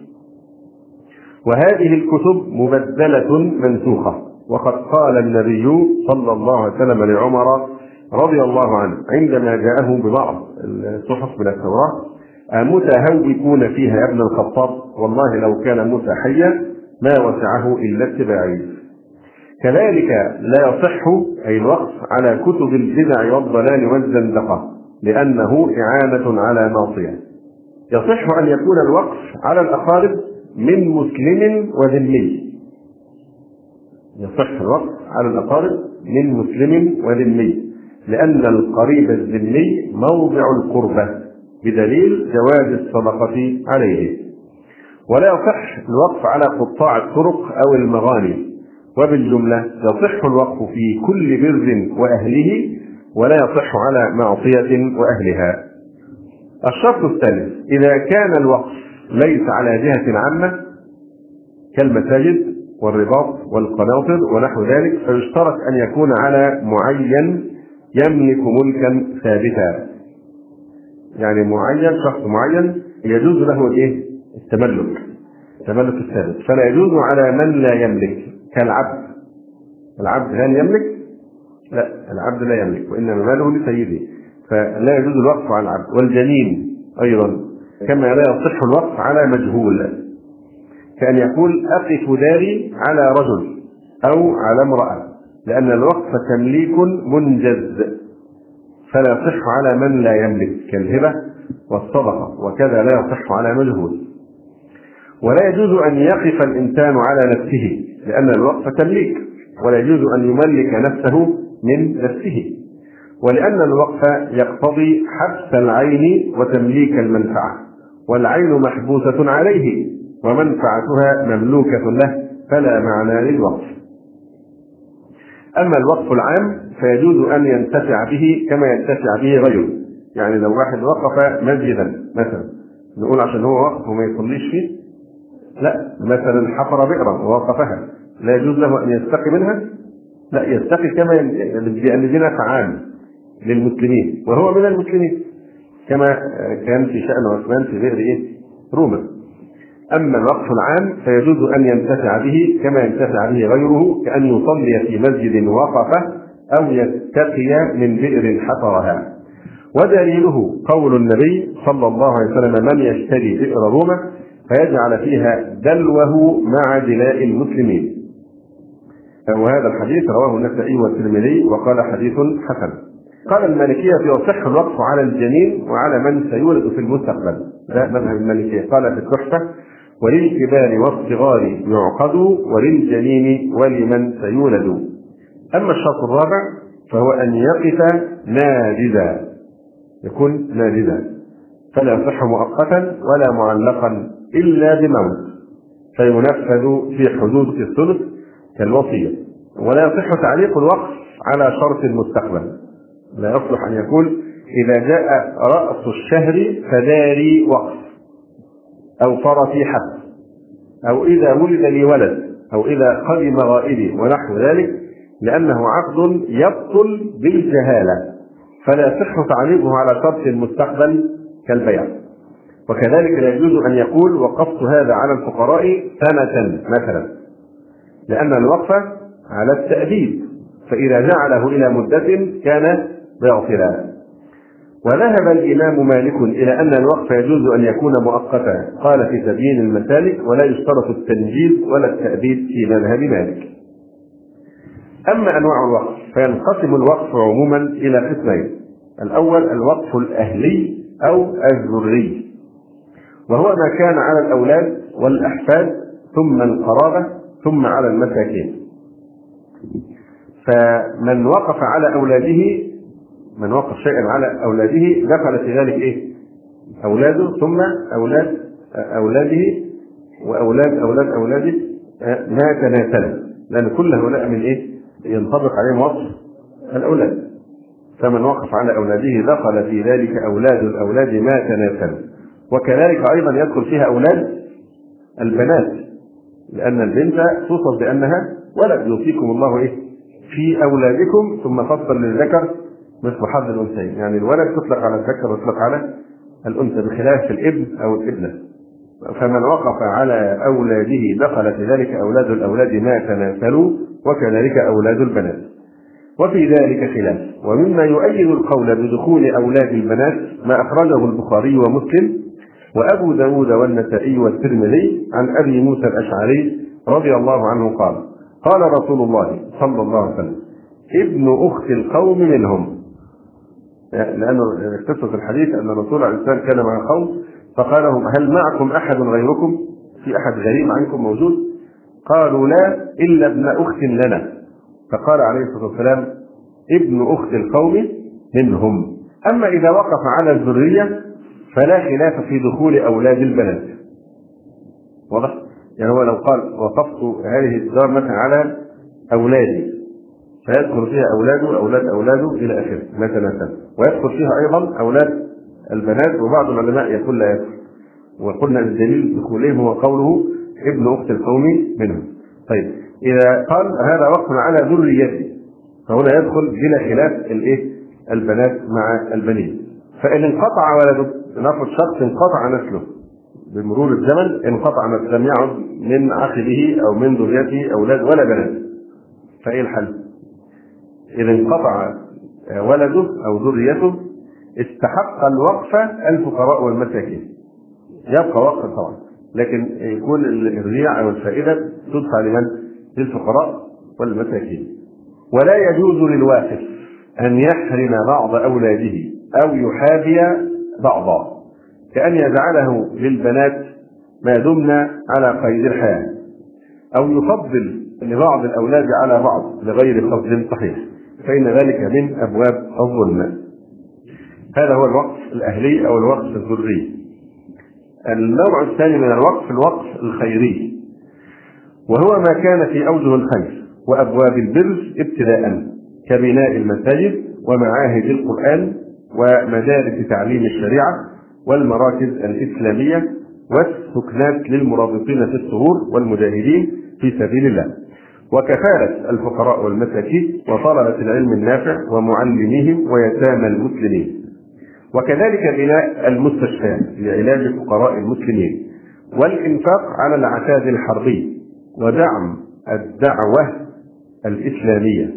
وهذه الكتب مبدلة منسوخة. وقد قال النبي صلى الله عليه وسلم لعمر رضي الله عنه عندما جاءه ببعض الصحف من التوراة: أمتهوكون فيها يا ابن الخطاب؟ والله لو كان موسى حيا ما وسعه إلا اتباعي. كذلك لا يصح أي الوقف على كتب البدع والضلال والزندقة، لأنه إعانة على معصية. يصح أن يكون الوقف على الأقارب من مسلم وذمي، يصح الوقف على الأقارب من مسلم وذمي، لأن القريب الذمي موضع القربة بدليل جواز الصدقة عليه. ولا يصح الوقف على قطاع الطرق أو المغاني. وبالجملة يصح الوقف في كل بر وأهله، ولا يصح على معصية وأهلها. الشرط الثالث: إذا كان الوقف ليس على جهة عامة كالمساجد والرباط والقناطر ونحو ذلك، فيشترط أن يكون على معين يملك ملكا ثابتا. يعني معين، شخص معين يجوز له التملك الثابت، فلا يجوز على من لا يملك كالعبد. العبد هل يملك؟ لا، العبد لا يملك، وإنما ماله لسيده، فلا يجوز الوقف على العبد. والجنين أيضا، كما لا يصح الوقف على مجهول، كأن يقول أقف داري على رجل أو على امرأة، لأن الوقف تمليك منجز، فلا يصح على من لا يملك كالهبة والصدقة، وكذا لا يصح على مجهول. ولا يجوز أن يقف الإنسان على نفسه، لأن الوقف تمليك، ولا يجوز أن يملك نفسه من نفسه، ولأن الوقف يقتضي حبس العين وتمليك المنفعة، والعين محبوسة عليه ومنفعتها مملوكة له، فلا معنى للوقف. أما الوقف العام فيجوز أن ينتفع به كما ينتفع به غيره. يعني لو واحد وقف مسجدا مثلا، نقول عشان هو وقف وما يصليش فيه؟ لا. مثلا حفر بئرا ووقفها، لا يجوز له أن يستقي منها؟ لا، يستقي كما لأن دي نفع عام للمسلمين، وهو من المسلمين، كما كان في شأن عثمان في بئر روما. أما الوقف العام فيجوز أن ينتفع به كما ينتفع به غيره، كأن يصلي في مسجد وقفه أو يستقي من بئر حفرها. ودليله قول النبي صلى الله عليه وسلم: من يشتري بئر روما فيجعل فيها دلوه مع دلاء المسلمين. وهذا الحديث رواه النسائي والترمذي وقال حديث حسن. قال المالكية: يصح الوقف على الجنين وعلى من سيولد في المستقبل. لا، مذهب المالكية قال في التحفة: وللكبار والصغار يعقد، وللجنين ولمن سيولد. أما الشرط الرابع فهو أن يقف ناجزا، يكون ناجزا، فلا يصح مؤقتا ولا معلقا إلا بموت، فينفذ في حدود الثلث كالوصية. ولا يصح تعليق الوقف على شرط المستقبل، لا يصلح أن يقول: إذا جاء رأس الشهر فداري وقف، أو فرسي حبس، أو إذا ولد لي ولد، أو إذا قدم غائبي ونحو ذلك، لأنه عقد يبطل بالجهالة، فلا يصح تعليقه على شرط المستقبل كالبيع. وكذلك لا يجوز أن يقول: وقفت هذا على الفقراء سنة مثلا، لأن الوقف على التأديب، فإذا جعله إلى مدة كان باطلا. وذهب الإمام مالك إلى أن الوقف يجوز أن يكون مؤقتا، قال في تبيين المسالك: ولا يشترط التنجيز ولا التأبيد في مذهب مالك. أما أنواع الوقف فينقسم الوقف عموما إلى قسمين: الأول الوقف الأهلي أو الذري، وهو ما كان على الأولاد والأحفاد ثم القرابة ثم على المساكين. فمن وقف على أولاده، من وقف شيئا على أولاده دخل في ذلك أولاده ثم أولاد أولاده وأولاد أولاد أولاده ما تناسل، لأن كل هؤلاء من ينطبق عليهم وصف الأولاد. فمن وقف على أولاده دخل في ذلك أولاد الأولاد ما تناسل. وكذلك أيضا يدخل فيها أولاد البنات، لأن البنت توصف بأنها ولد، يوصيكم الله في أولادكم، ثم فصل للذكر مثل حظ الأنثيين، يعني الولد تطلق على الذكر وتطلق على الأنثى، بخلاف الابن أو الابنة. فمن وقف على أولاده دخل في ذلك أولاد الأولاد ما تناسلوا، وكذلك أولاد البنات. وفي ذلك خلاف. ومما يؤيد القول بدخول أولاد البنات ما أخرجه البخاري ومسلم وأبو داود والنسائي والترمذي عن أبي موسى الأشعري رضي الله عنه قال: قال رسول الله صلى الله عليه وسلم: ابن أخت القوم منهم. لأنه اختص الحديث أن الرسول عليه السلام كان مع قوم فقال لهم: هل معكم أحد غيركم؟ في أحد غريب عنكم موجود؟ قالوا: لا، إلا ابن أخت لنا. فقال عليه الصلاة والسلام: ابن أخت القوم منهم. أما إذا وقف على الذرية فلا خلاف في دخول أولاد البنات، واضح؟ يعني هو لو قال وقفت هذه الدار مثلا على أولادي، فيدخل فيها أولاده أولاد أولاده إلى آخره مثلا، ويدخل فيها أيضا أولاد البنات، وبعض العلماء يقول لا يدخل، وقلنا الدليل دخولهم هو قوله ابن أخت القوم منهم. طيب إذا قال هذا وقف على ذريته، فهنا يدخل بلا خلاف البنات مع البنين. فإن انقطع ولده، نفرض شخص انقطع نسله بمرور الزمن، انقطع نسله، لم يعد من عقبه أو من ذريته أولاد ولا بنات، فإيه الحل؟ إذا انقطع ولده أو ذريته استحق الوقف الفقراء والمساكين، يبقى وقفا طبعا، لكن يكون الريع أو الفائدة تدفع لمن؟ للفقراء والمساكين. ولا يجوز للواقف أن يحرم بعض أولاده أو يحابي بعضا، كأن يجعله للبنات ما دمنا على قيد الحياة، أو يفضل لبعض الأولاد على بعض لغير قصد صحيح، فإن ذلك من أبواب الظلم. هذا هو الوقف الأهلي أو الوقف الذري. النوع الثاني من الوقف الوقف الخيري، وهو ما كان في أوجه الخير وأبواب البر ابتداء، كبناء المساجد ومعاهد القرآن ومدارس تعليم الشريعة والمراكز الإسلامية والسكنات للمرابطين في الثغور والمجاهدين في سبيل الله، وكفالة الفقراء والمساكين وطلبة العلم النافع ومعلميهم ويتامى المسلمين، وكذلك بناء المستشفيات لعلاج فقراء المسلمين، والإنفاق على العتاد الحربي، ودعم الدعوة الإسلامية.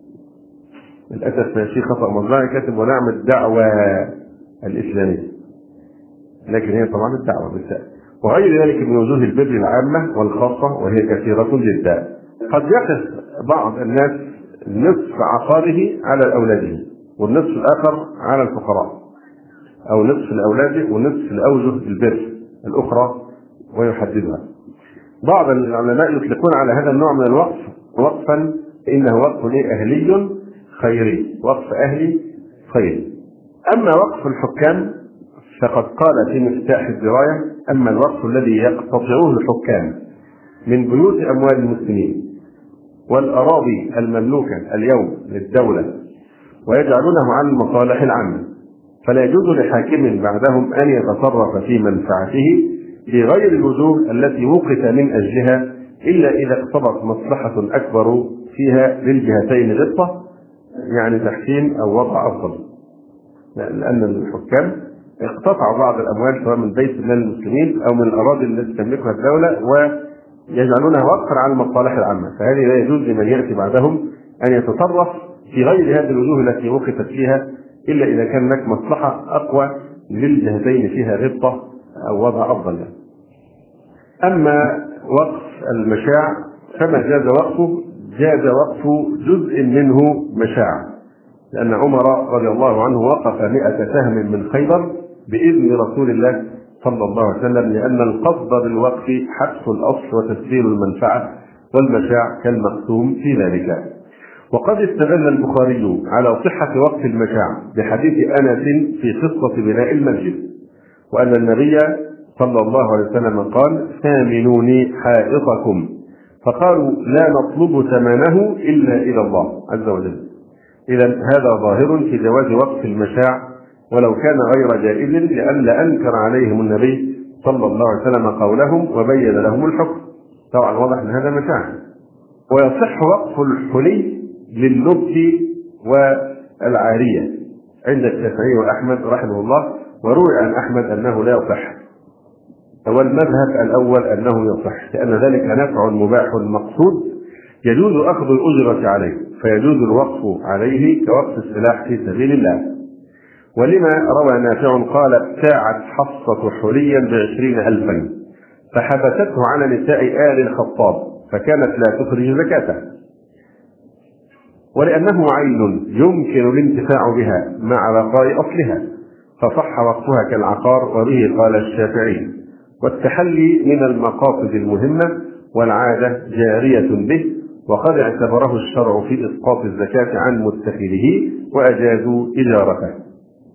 للأسف يا شيخ خطأ مطبعي كاتب ودعم الدعوة الإسلامية، لكن هي طبعا الدعوة بالتالي، وغير ذلك من وجوه البر العامة والخاصة، وهي كثيرة جدا. قد يقف بعض الناس نصف عقاره على أولاده والنصف الآخر على الفقراء، أو نصف الأولاد ونصف الأوجه البر الأخرى ويحددها. بعض العلماء يطلقون على هذا النوع من الوقف وقفا إنه وقف أهلي خيري، وقف أهلي خيري. أما وقف الحكام فقد قال في مفتاح الدراية: أما الوقف الذي يقتطعه الحكام من بيوت أموال المسلمين والأراضي المملوكة اليوم للدولة ويجعلونه عن المصالح العامة، فلا يجوز لحاكم بعدهم أن يتصرف في منفعته في غير الوجوه التي وقف من أجلها، إلا إذا اقتضت مصلحة أكبر فيها للجهتين غبطة، يعني تحسين أو وضع أفضل. لأن الحكام اقتطعوا بعض الأموال سواء من بيت مال المسلمين أو من الأراضي التي تملكها الدولة ويجعلونها وقفا على المصالح العامة، فهذه لا يجوز لمن يأتي بعدهم أن يتصرف في غير هذه الوجوه التي وقفت فيها، إلا إذا كان هناك مصلحة أقوى للجهتين فيها غبطة أو وضع أفضل. أما وقف المشاع فما جاز وقفه جاز وقف جزء منه مشاع، لأن عمر رضي الله عنه وقف 100 سهم من خيبر بإذن رسول الله صلى الله عليه وسلم، لأن القصد بالوقف حبس الأصل وتسجيل المنفعة، والمشاع كالمقسوم في ذلك. وقد استدل البخاري على صحة وقف المشاع بحديث أنس في قصة بناء المسجد، وأن النبي صلى الله عليه وسلم قال: ثامنوني حائطكم، فقالوا: لا نطلب ثمنه إلا إلى الله عز وجل. إذا هذا ظاهر في جواز وقف المشاع ولو كان غير جائز، لئلا أنكر عليهم النبي صلى الله عليه وسلم قولهم وبين لهم الحكم. طبعا واضح أن هذا مشاع. ويصح وقف الحلي لللبس والعارية عند الشافعي وأحمد رحمه الله، وروي عن أحمد أنه لا يصح، والمذهب الأول أنه يصح، لأن ذلك نفع مباح مقصود يجوز أخذ الأجرة عليه، فيجوز الوقف عليه كوقف السلاح في سبيل الله. ولما روى نافع قال: ابتاعت حفصة حليا ب20,000 فحبسته على نساء آل الخطاب فكانت لا تخرج زكاته، ولأنه عين يمكن الانتفاع بها مع بقاء أصلها فصح وقفها كالعقار، وبه قال الشافعي. والتحلي من المقاصد المهمة والعادة جارية به، وقد اعتبره الشرع في إسقاط الزكاة عن متخذه وأجازوا إجارته.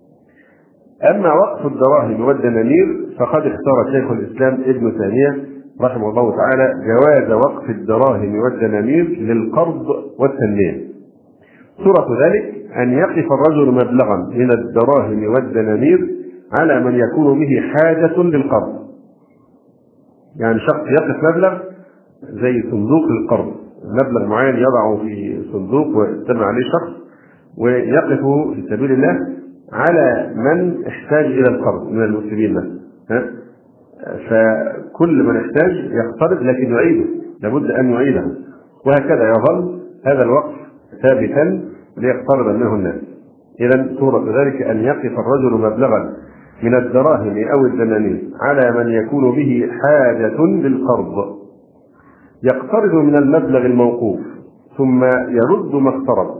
أما وقف الدراهم والدنانير فقد اختار شيخ الإسلام ابن تيمية رحمه الله تعالى جواز وقف الدراهم والدنانير للقرض والتنمية. صورة ذلك أن يقف الرجل مبلغا من الدراهم والدنانير على من يكون به حاجة للقرض. يعني شخص يقف مبلغ زي صندوق للقرض، مبلغ معين يضعه في صندوق ويجتمع عليه شخص ويقف في سبيل الله على من احتاج إلى القرض من المسلمين مثلا. فكل من احتاج يقترض لكن يعيده، لابد أن يعيده، وهكذا يظل هذا الوقف ثابتا ليقترض منه الناس. إذا صورة ذلك أن يقف الرجل مبلغا من الدراهم أو الدنانير على من يكون به حاجة للقرض، يقترض من المبلغ الموقوف ثم يرد ما اقترض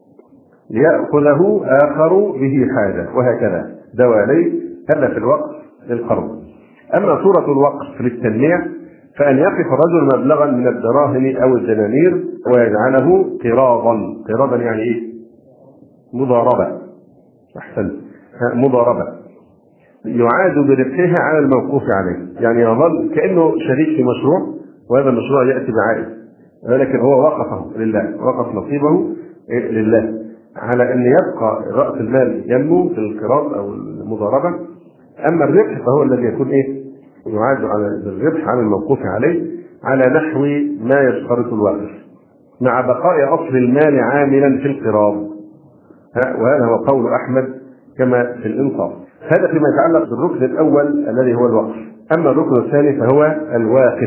ليأخذه آخر به حاجة، وهكذا دوالي. هذا في الوقف للقرض. أما صورة الوقف للتنمية فأن يقف الرجل مبلغا من الدراهم أو الدنانير ويجعله قراضا يعني إيه؟ مضاربة. أحسنت، مضاربة يعاد بربحها على الموقوف عليه. يعني يظل كأنه شريك في مشروع، وهذا المشروع يأتي بعائد، ولكن هو وقفه لله، وقف نصيبه لله على أن يبقى رأس المال ينمو في القراض أو المضاربة. أما الربح فهو الذي يكون يعاد على الربح على الموقوف عليه على نحو ما يشترط الواقف، مع بقاء أصل المال عاملا في القراض. وهذا هو قول أحمد كما في الإنصاف. هذا فيما يتعلق بالركن الأول الذي هو الوقف. أما الركن الثاني فهو الواقف.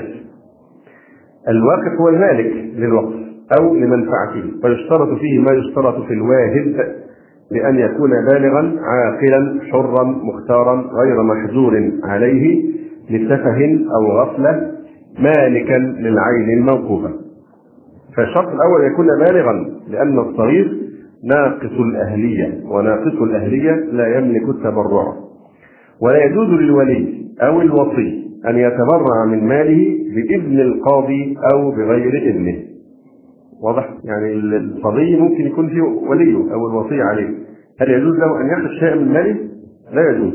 الواقف هو المالك للوقف أو لمنفعته، ويشترط فيه ما يشترط في الواهب بأن يكون بالغا عاقلا حرا مختارا غير محجور عليه لسفه أو غفلة مالكا للعين الموقوفة. فالشرط الأول يكون بالغا، لأن الصغير ناقص الأهلية، وناقص الأهلية لا يملك التبرع. ولا يجوز للولي أو الوصي أن يتبرع من ماله بإذن القاضي أو بغير إذنه. واضح؟ يعني الصبي ممكن يكون فيه وليه أو الوصي عليه، هل يجوز له أن يأخذ شيئا من ماله؟ لا يجوز.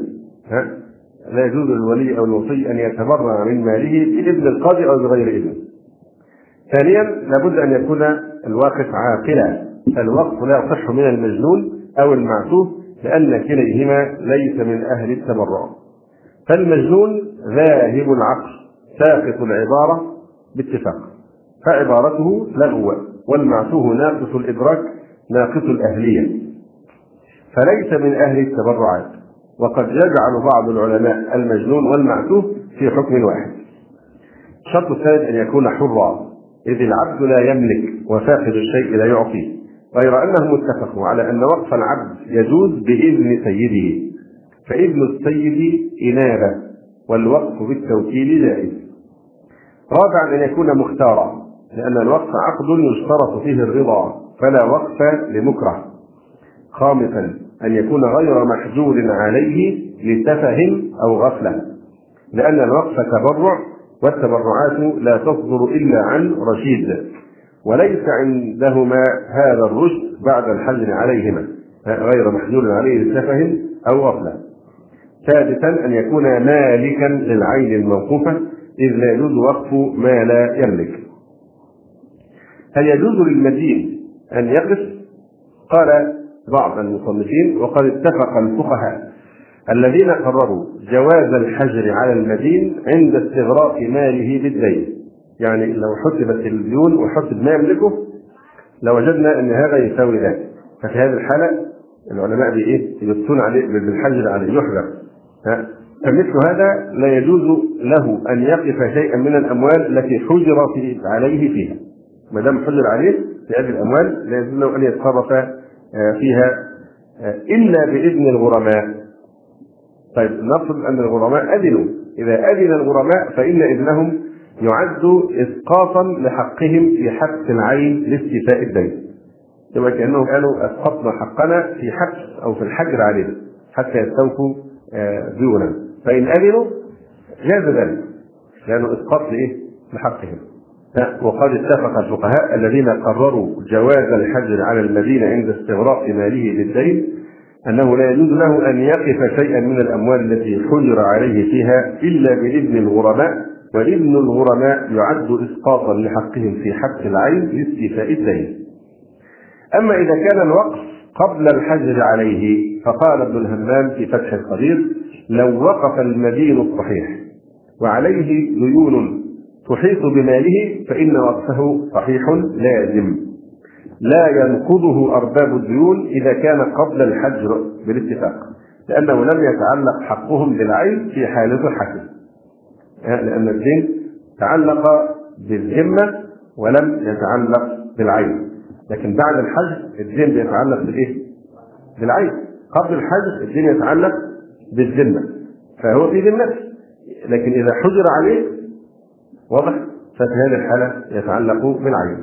لا يجوز للولي أو الوصي أن يتبرع من ماله بإذن القاضي أو بغير إذنه. ثانيا لابد أن يكون الواقف عاقلا. الوقف لا يصح من المجنون أو المعتوه، لأن كليهما ليس من أهل التبرع. فالمجنون ذاهب العقل ساقط العبارة باتفاق، فعبارته لغو، والمعتوه ناقص الإدراك ناقص الأهلية، فليس من أهل التبرعات. وقد يجعل بعض العلماء المجنون والمعتوه في حكم واحد. الشرط الثالث أن يكون حرا، إذ العبد لا يملك وفاقد الشيء لا يعطيه، غير أنهم اتفقوا على أن وقف العبد يجوز بإذن سيده، فإذن السيد إنابة، والوقف بالتوكيل جائز. رابعا أن يكون مختارا، لأن الوقف عقد يشترط فيه الرضا، فلا وقف لمكره. خامسا أن يكون غير محجور عليه لسفه أو غفلة، لأن الوقف تبرع، والتبرعات لا تصدر إلا عن رشيد، وليس عندهما هذا الرشد بعد الحجر عليهما، غير محجور عليه لسفه أو غفلة. سادسا أن يكون مالكا للعين الموقوفة، إذ لا يجوز وقف ما لا يملك. هل يجوز للمدين أن يقف؟ قال بعض المصنفين: وقد اتفق الفقهاء الذين قرروا جواز الحجر على المدين عند استغراق ماله بالدين. يعني لو حسبت الديون وحسب ما يملكه لوجدنا أن هذا يساوي ذلك، ففي هذه الحالة العلماء يبتون عليه بالحجر عليه، يحجر. فمثل هذا لا يجوز له أن يقف شيئا من الأموال التي حجر عليه فيها. ما دام حجر عليه في هذه الأموال لا يجوز له أن يتصرف فيها إلا بإذن الغرماء. طيب نفرض أن الغرماء أذنوا، إذا أذن الغرماء فإن إذنهم يعد إسقاطا لحقهم في حبس العين لاستيفاء الدين. يبقى كأنهم قالوا أسقطنا حقنا في حبس أو في الحجر عليه حتى يستوفوا ديونا، فإن أذنوا جاز ذلك لأنه إسقاط لحقهم. وقد اتفق الفقهاء الذين قرروا جواز الحجر على المدين عند استغراق ماله بالدين أنه لا يجوز له أن يقف شيئا من الأموال التي حجر عليه فيها إلا بإذن الغرماء وإذن الغرماء يعد إسقاطا لحقهم في حق العين لاستيفاء الدين. أما إذا كان الوقف قبل الحجر عليه فقال ابن الهمام في فتح القدير: لو وقف المدين الصحيح وعليه ديون تحيط بماله فإن وقفه صحيح لازم، لا ينقضه أرباب الديون إذا كان قبل الحجر بالاتفاق، لأنه لم يتعلق حقهم بالعين في حال صحته، لأن الدين تعلق بالذمة ولم يتعلق بالعين. لكن بعد الحجر الدين بيتعلق بالإيه؟ بالعين. قبل الحجر الدين يتعلق بالذمة، فهو في ذمته، لكن إذا حجر عليه واضح ففي هذه الحالة يتعلق بالعين.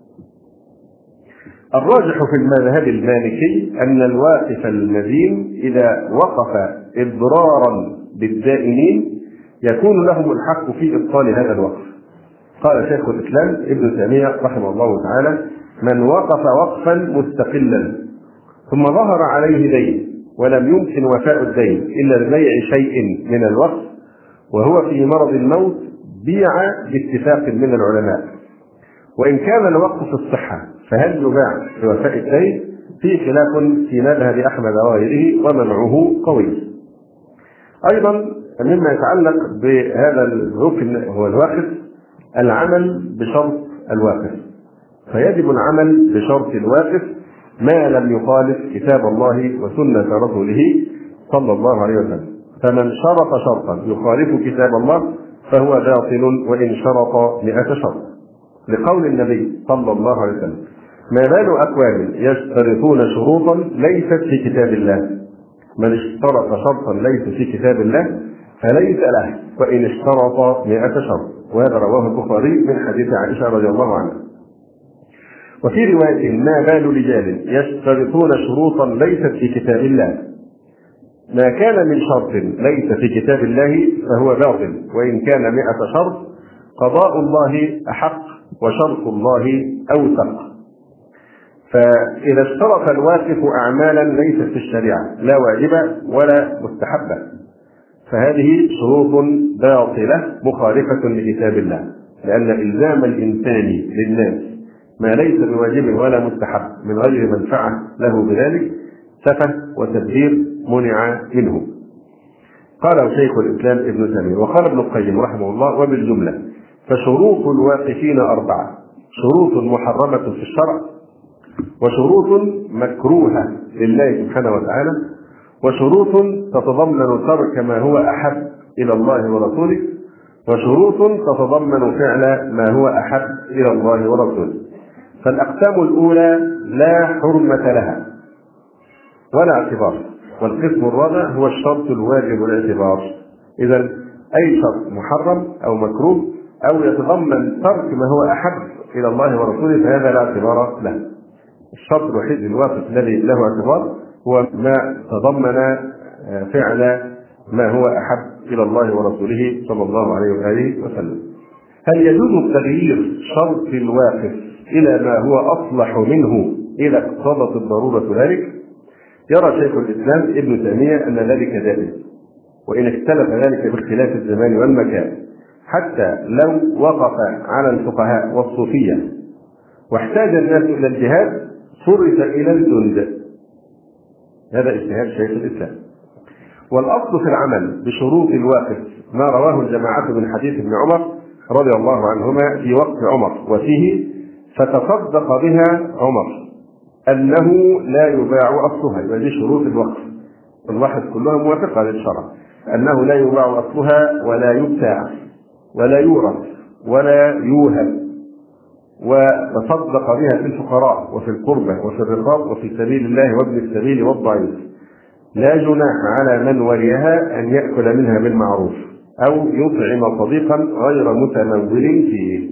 الراجح في المذهب المالكي أن الواقف المدين إذا وقف إضرارا بالدائنين يكون لهم الحق في إبطال هذا الوقف. قال شيخ الإسلام ابن تيمية رحمه الله تعالى: من وقف وقفا مستقلا ثم ظهر عليه دين ولم يمكن وفاء الدين إلا ببيع شيء من الوقف وهو في مرض الموت بيع باتفاق من العلماء، وإن كان الوقف في الصحة فهل يباع بوفاء الدين؟ في خلاف في مذهب أحمد وغيره ومنعه قوي. أيضا مما يتعلق بهذا الركن هو الواقف العمل بشرط الواقف، فيجب العمل بشرط الواقف ما لم يخالف كتاب الله وسنة رسوله صلى الله عليه وسلم، فمن شرط شرطا يخالف كتاب الله فهو باطل وإن شرط 100 شرط، لقول النبي صلى الله عليه وسلم: ما بال أقوام يشترطون شروطا ليست في كتاب الله، من اشترط شرطا ليس في كتاب الله فليس له وإن اشترط 100 شرط. وهذا رواه البخاري من حديث عائشة رضي الله عنها. وفي رواية: ما بال رجال يشترطون شروطا ليست في كتاب الله، ما كان من شرط ليس في كتاب الله فهو باطل وإن كان 100 شرط، قضاء الله أحق وشرط الله أوثق. فإذا اشترط الواقف أعمالا ليست في الشريعة لا واجبة ولا مستحبة فهذه شروط باطلة مخالفة لكتاب الله، لأن إلزام الإنسان للناس ما ليس بواجب ولا مستحب من غير منفعة له بذلك سفه وتدبير منع منه. قال شيخ الإسلام ابن تيمية وقال ابن القيم رحمه الله: وبالجملة فشروط الواقفين 4: شروط محرمة في الشرع، وشروط مكروهة لله سبحانه وتعالى، وشروط تتضمن ترك ما هو أحب إلى الله ورسوله، وشروط تتضمن فعل ما هو أحب إلى الله ورسوله. فالأقسام الأولى لا حرمة لها ولا اعتبار، والقسم الرابع هو الشرط الواجب الاعتبار. إذن أي شرط محرم أو مكروه أو يتضمن ترك ما هو أحب إلى الله ورسوله فهذا لا اعتبار له. الشرط الوحيد الواقف الذي له اعتبار هو ما تضمن فعل ما هو أحب إلى الله ورسوله صلى الله عليه وآله وسلم. هل يجوز تغيير شرط الواقف إلى ما هو أصلح منه إذا اقتضت الضرورة ذلك؟ يرى شيخ الإسلام ابن تيمية أن ذلك جائز، وإن اختلف ذلك باختلاف الزمان والمكان، حتى لو وقف على الفقهاء والصوفية واحتاج الناس إلى الجهاد صرف إلى الجند. هذا اجتهاد شيخ الإسلام. والأصل في العمل بشروط الواقف ما رواه الجماعة من حديث ابن عمر رضي الله عنهما في وقت عمر وفيه: فتصدق بها عمر أنه لا يباع أصلها. وهذه شروط الوقف الواحد كلها موافقة للشرع، أنه لا يباع أصلها ولا يبتاع ولا يورث ولا يوهب، وتصدق بها في الفقراء وفي القربى وفي الرقاب وفي سبيل الله وابن السبيل والضعيف. لا جناح على من وليها أن يأكل منها بالمعروف أو يطعم صديقا غير متمول فيه.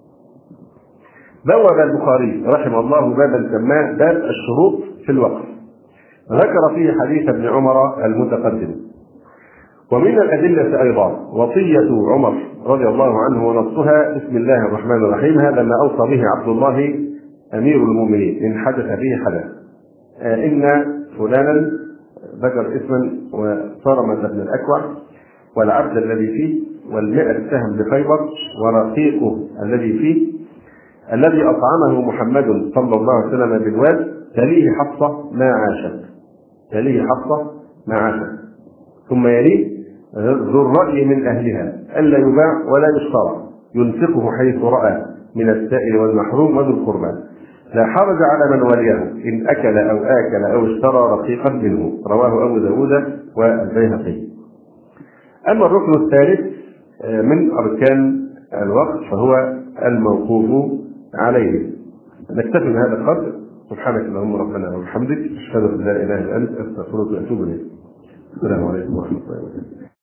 بوب البخاري رحمه الله بابا سماه باب الشروط في الوقف، ذكر فيه حديث ابن عمر المتقدم. ومن الأدلة أيضا وصية عمر رضي الله عنه ونصها: بسم الله الرحمن الرحيم، هذا ما أوصى به عبد الله أمير المؤمنين إن حدث به حدث. إن فلانا ذكر اسما وصرمة بن الأكوع والعبد الذي فيه وال100 سهم بخيبر ورقيقه الذي فيه، الذي أطعمه محمد صلى الله عليه وسلم بالواد، تليه حفصة ما عاشت، ثم يليه ذو الرأي من أهلها ألا يباع ولا يشترى، ينفقه حيث رأى من السائل والمحروم وذو القربى، لا حرج على من وليه إن أكل أو اشترى رقيقا منه. رواه أبو داود والبيهقي. أما الركن الثالث من أركان الوقف فهو الموقوف عليه. نكتفي بهذا القدر. سبحانك اللهم ربنا وبحمدك، أشهد أن لا إله إلا أنت، أستغفرك وأتوب إليك. السلام عليكم ورحمة الله وبركاته.